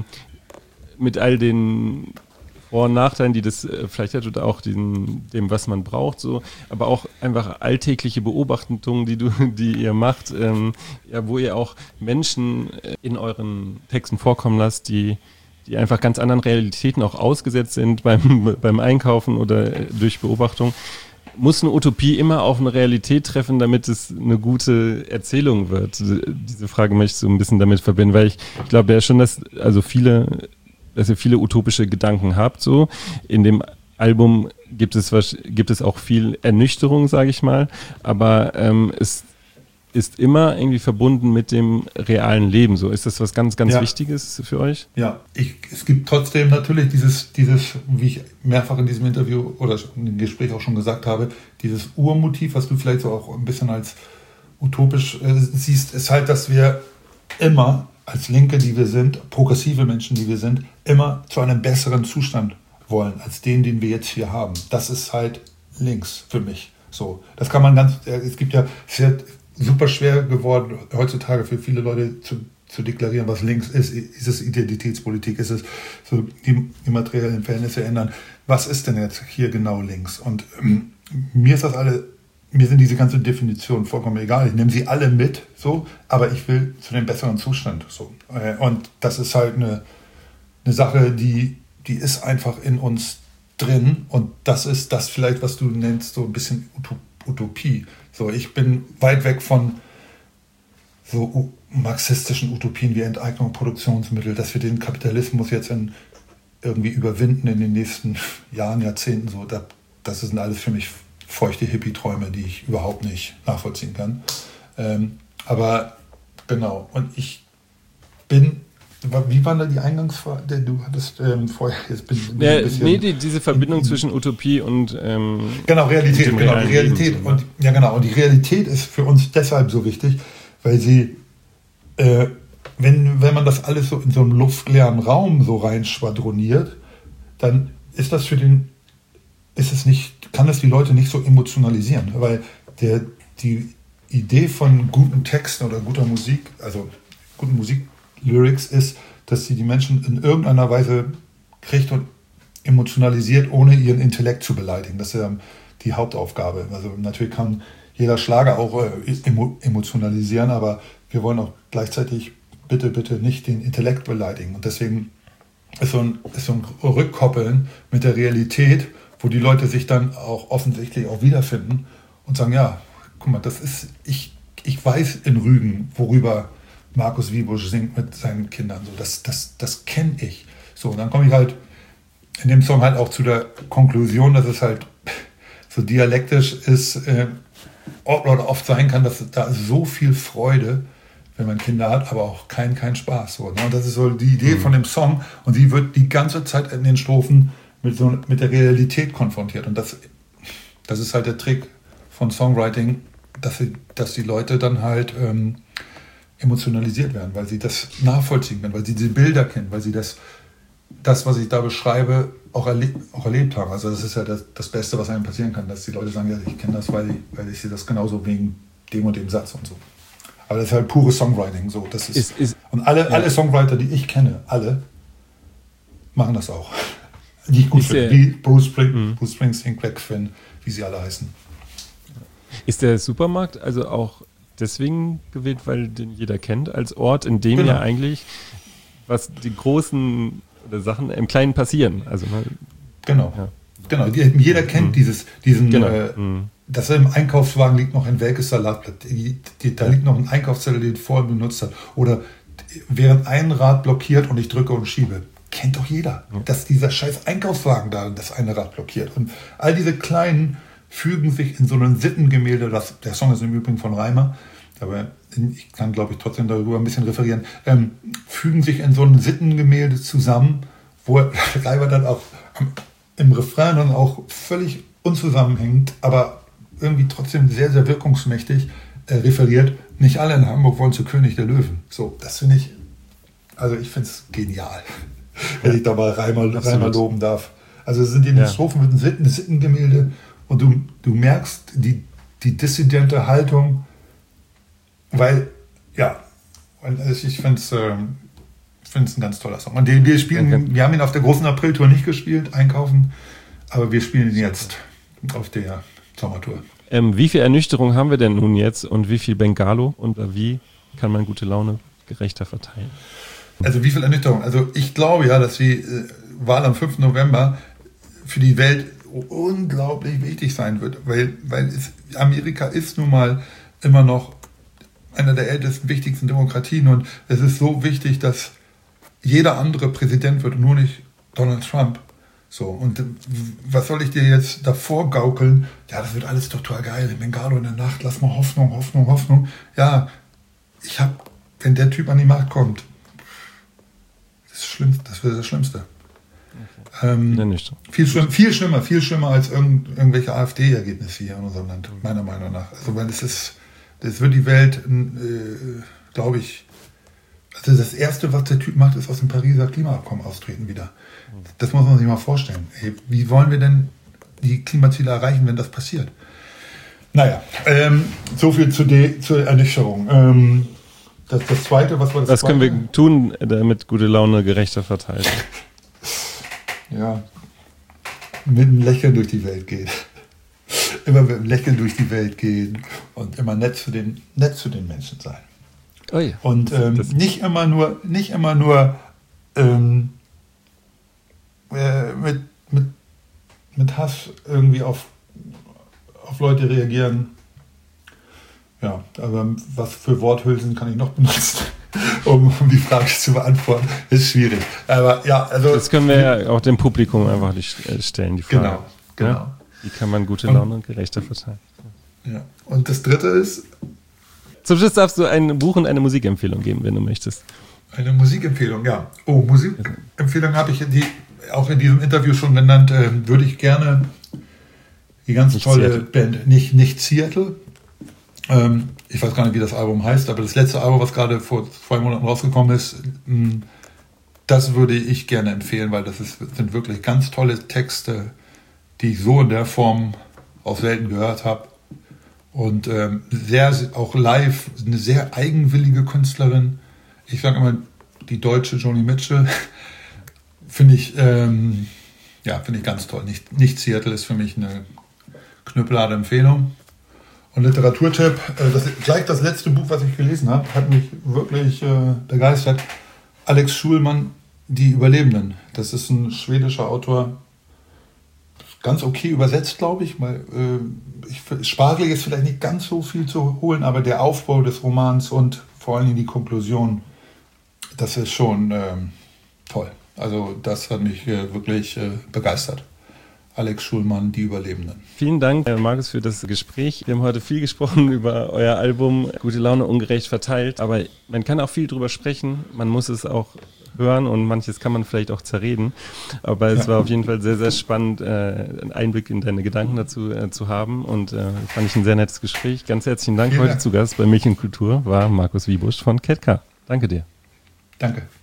mit all den Vor- und Nachteilen, die das äh, vielleicht hat oder auch diesen, dem, was man braucht, so, aber auch einfach alltägliche Beobachtungen, die du, die ihr macht, ähm, ja, wo ihr auch Menschen äh, in euren Texten vorkommen lasst, die, die einfach ganz anderen Realitäten auch ausgesetzt sind beim, beim Einkaufen oder äh, durch Beobachtung. Muss eine Utopie immer auf eine Realität treffen, damit es eine gute Erzählung wird? Diese Frage möchte ich so ein bisschen damit verbinden, weil ich, ich glaube ja schon, dass also viele dass ihr viele utopische Gedanken habt. So in dem Album gibt es was, gibt es auch viel Ernüchterung, sage ich mal, aber ähm, es ist immer irgendwie verbunden mit dem realen Leben. So ist das was ganz, ganz ja. Wichtiges für euch? Ja, ich, es gibt trotzdem natürlich dieses, dieses, wie ich mehrfach in diesem Interview oder im Gespräch auch schon gesagt habe, dieses Urmotiv, was du vielleicht so auch ein bisschen als utopisch äh, siehst, ist halt, dass wir immer als Linke, die wir sind, progressive Menschen, die wir sind, immer zu einem besseren Zustand wollen, als den, den wir jetzt hier haben. Das ist halt links für mich. So, das kann man ganz, es gibt ja, es ist super schwer geworden, heutzutage für viele Leute zu, zu deklarieren, was links ist. Ist es Identitätspolitik? Ist es so die, die materiellen Verhältnisse ändern? Was ist denn jetzt hier genau links? Und ähm, mir ist das alle Mir sind diese ganzen Definitionen vollkommen egal. Ich nehme sie alle mit, so, aber ich will zu dem besseren Zustand. So. Und das ist halt eine, eine Sache, die, die ist einfach in uns drin. Und das ist das vielleicht, was du nennst, so ein bisschen Utopie. So, ich bin weit weg von so marxistischen Utopien wie Enteignung, Produktionsmittel, dass wir den Kapitalismus jetzt in, irgendwie überwinden in den nächsten Jahren, Jahrzehnten. So, das sind alles für mich feuchte Hippie-Träume, die ich überhaupt nicht nachvollziehen kann. Ähm, aber genau, und ich bin, wie war da die Eingangsfrage? Du hattest ähm, vorher, jetzt bin ich ja, ein bisschen... Nee, die, diese Verbindung in, in, zwischen Utopie und ähm, Genau, Realität, genau, die Realität. Leben, und, ja, genau, und die Realität ist für uns deshalb so wichtig, weil sie, äh, wenn, wenn man das alles so in so einem luftleeren Raum so rein schwadroniert, dann ist das für den, ist es nicht, kann das die Leute nicht so emotionalisieren, weil der, die Idee von guten Texten oder guter Musik, also guten Musik-Lyrics ist, dass sie die Menschen in irgendeiner Weise kriegt und emotionalisiert, ohne ihren Intellekt zu beleidigen. Das ist ja die Hauptaufgabe. Also natürlich kann jeder Schlager auch äh, emo, emotionalisieren, aber wir wollen auch gleichzeitig bitte, bitte nicht den Intellekt beleidigen. Und deswegen ist so ein, ist so ein Rückkoppeln mit der Realität, wo die Leute sich dann auch offensichtlich auch wiederfinden und sagen, ja, guck mal, das ist, ich, ich weiß in Rügen, worüber Markus Wiebusch singt mit seinen Kindern. So, das das, das kenne ich. So, und dann komme ich halt in dem Song halt auch zu der Konklusion, dass es halt so dialektisch ist, äh, oder oft sein kann, dass da ist so viel Freude, wenn man Kinder hat, aber auch kein, kein Spaß. So, ne? Und das ist so die Idee mhm. von dem Song. Und sie wird die ganze Zeit in den Strophen mit, so, mit der Realität konfrontiert. Und das, das ist halt der Trick von Songwriting, dass, sie, dass die Leute dann halt ähm, emotionalisiert werden, weil sie das nachvollziehen können, weil sie diese Bilder kennen, weil sie das, das was ich da beschreibe, auch, erle- auch erlebt haben. Also das ist ja das, das Beste, was einem passieren kann, dass die Leute sagen, ja, ich kenne das, weil ich, weil ich sehe das genauso wegen dem und dem Satz und so. Aber das ist halt pures Songwriting. So. Das ist, ist, ist, und alle, ja. alle Songwriter, die ich kenne, alle, machen das auch. Die ich gut finde. Wie Bruce, Spring, mhm. Bruce Springsteen, Greg Finn, wie sie alle heißen. Ist der Supermarkt also auch deswegen gewählt, weil den jeder kennt, als Ort, in dem genau. ja eigentlich was die großen Sachen im Kleinen passieren? Also, ne? Genau. Ja. Genau. Jeder kennt mhm. dieses, diesen... Genau. Äh, mhm. Dass er im Einkaufswagen liegt noch ein welkes Salatblatt. Die, die, da liegt noch ein Einkaufszettel, den er vorher benutzt hat. Oder während ein Rad blockiert und ich drücke und schiebe. Kennt doch jeder, ja. dass dieser scheiß Einkaufswagen da das eine Rad blockiert. Und all diese kleinen fügen sich in so ein Sittengemälde. Das, der Song ist im Übrigen von Reimer, aber ich kann, glaube ich, trotzdem darüber ein bisschen referieren. Ähm, fügen sich in so ein Sittengemälde zusammen, wo Reimer dann auch im Refrain dann auch völlig unzusammenhängend, aber irgendwie trotzdem sehr, sehr wirkungsmächtig äh, referiert. Nicht alle in Hamburg wollen zu König der Löwen. So, das finde ich, also ich finde es genial, wenn ja. ich da mal Reimer, Reimer loben darf. Also es sind die ja. Strophen mit einem Sitten, Sittengemälde und du, du merkst die, die dissidente Haltung, weil, ja, ich finde es äh, ein ganz toller Song. Und den, wir spielen, okay. wir haben ihn auf der großen Apriltour nicht gespielt, einkaufen, aber wir spielen ihn jetzt auf der Sommertour. Ähm, wie viel Ernüchterung haben wir denn nun jetzt und wie viel Bengalo und wie kann man gute Laune gerechter verteilen? Also wie viel Ernüchterung? Also ich glaube ja, dass die äh, Wahl am fünften November für die Welt unglaublich wichtig sein wird, weil, weil es, Amerika ist nun mal immer noch einer der ältesten, wichtigsten Demokratien und es ist so wichtig, dass jeder andere Präsident wird und nur nicht Donald Trump. So, und was soll ich dir jetzt davor gaukeln? Ja, das wird alles total geil. Bengalo in der Nacht, lass mal Hoffnung, Hoffnung, Hoffnung. Ja, ich hab, wenn der Typ an die Macht kommt, das, Schlimmste, das wird das Schlimmste. Okay. Ähm, nicht. Viel, schlimm, viel schlimmer, viel schlimmer als irgend, irgendwelche AfD-Ergebnisse hier in unserem Land, meiner Meinung nach. Also, weil es ist, das wird die Welt, äh, glaube ich, also das Erste, was der Typ macht, ist aus dem Pariser Klimaabkommen austreten wieder. Das muss man sich mal vorstellen. Hey, wie wollen wir denn die Klimaziele erreichen, wenn das passiert? Naja, ähm, so viel zu de, zur Ernüchterung. Ähm, das, das Zweite, was war das Was Zweite? können wir tun, damit gute Laune gerechter verteilt? Ja, mit einem Lächeln durch die Welt gehen. Immer mit einem Lächeln durch die Welt gehen und immer nett zu den, nett zu den Menschen sein. Oh ja. Und ähm, nicht immer nur, nicht immer nur ähm, äh, mit, mit, mit Hass irgendwie auf, auf Leute reagieren. Ja, aber was für Worthülsen kann ich noch benutzen, um, um die Frage zu beantworten? Ist schwierig. Aber ja, also. Das können wir ja auch dem Publikum einfach stellen, die Frage. Genau, genau. Ja? Wie kann man gute Laune und gerechter verteilen? Ja. Und das Dritte ist. Zum Schluss darfst du ein Buch und eine Musikempfehlung geben, wenn du möchtest. Eine Musikempfehlung, ja. Oh, Musikempfehlung habe ich die auch in diesem Interview schon genannt. Äh, würde ich gerne die ganz nicht tolle Seattle. Band, nicht, nicht Seattle. Ähm, ich weiß gar nicht, wie das Album heißt, aber das letzte Album, was gerade vor zwei Monaten rausgekommen ist, mh, das würde ich gerne empfehlen, weil das ist, sind wirklich ganz tolle Texte, die ich so in der Form auch selten gehört habe. Und ähm, sehr, auch live, eine sehr eigenwillige Künstlerin. Ich sage immer, die deutsche Joni Mitchell. Finde ich, ähm, ja, finde ich ganz toll. Nicht, nicht Seattle ist für mich eine knüppelharte Empfehlung. Und Literaturtipp, äh, das, gleich das letzte Buch, was ich gelesen habe, hat mich wirklich äh, begeistert. Alex Schulman, Die Überlebenden. Das ist ein schwedischer Autor. Ganz okay übersetzt, glaube ich. Weil, äh, ich sprachlich ist vielleicht nicht ganz so viel zu holen, aber der Aufbau des Romans und vor allen Dingen die Konklusion, das ist schon ähm, toll. Also das hat mich äh, wirklich äh, begeistert. Alex Schulmann, Die Überlebenden. Vielen Dank, Markus, für das Gespräch. Wir haben heute viel gesprochen über euer Album Gute Laune ungerecht verteilt, aber man kann auch viel drüber sprechen, man muss es auch hören und manches kann man vielleicht auch zerreden, aber es ja. war auf jeden Fall sehr, sehr spannend, äh, einen Einblick in deine Gedanken dazu äh, zu haben und äh, fand ich ein sehr nettes Gespräch. Ganz herzlichen Dank. Vielen heute Dank. Zu Gast bei Milch und Kultur war Markus Wiebusch von Ketka. Danke dir. Danke.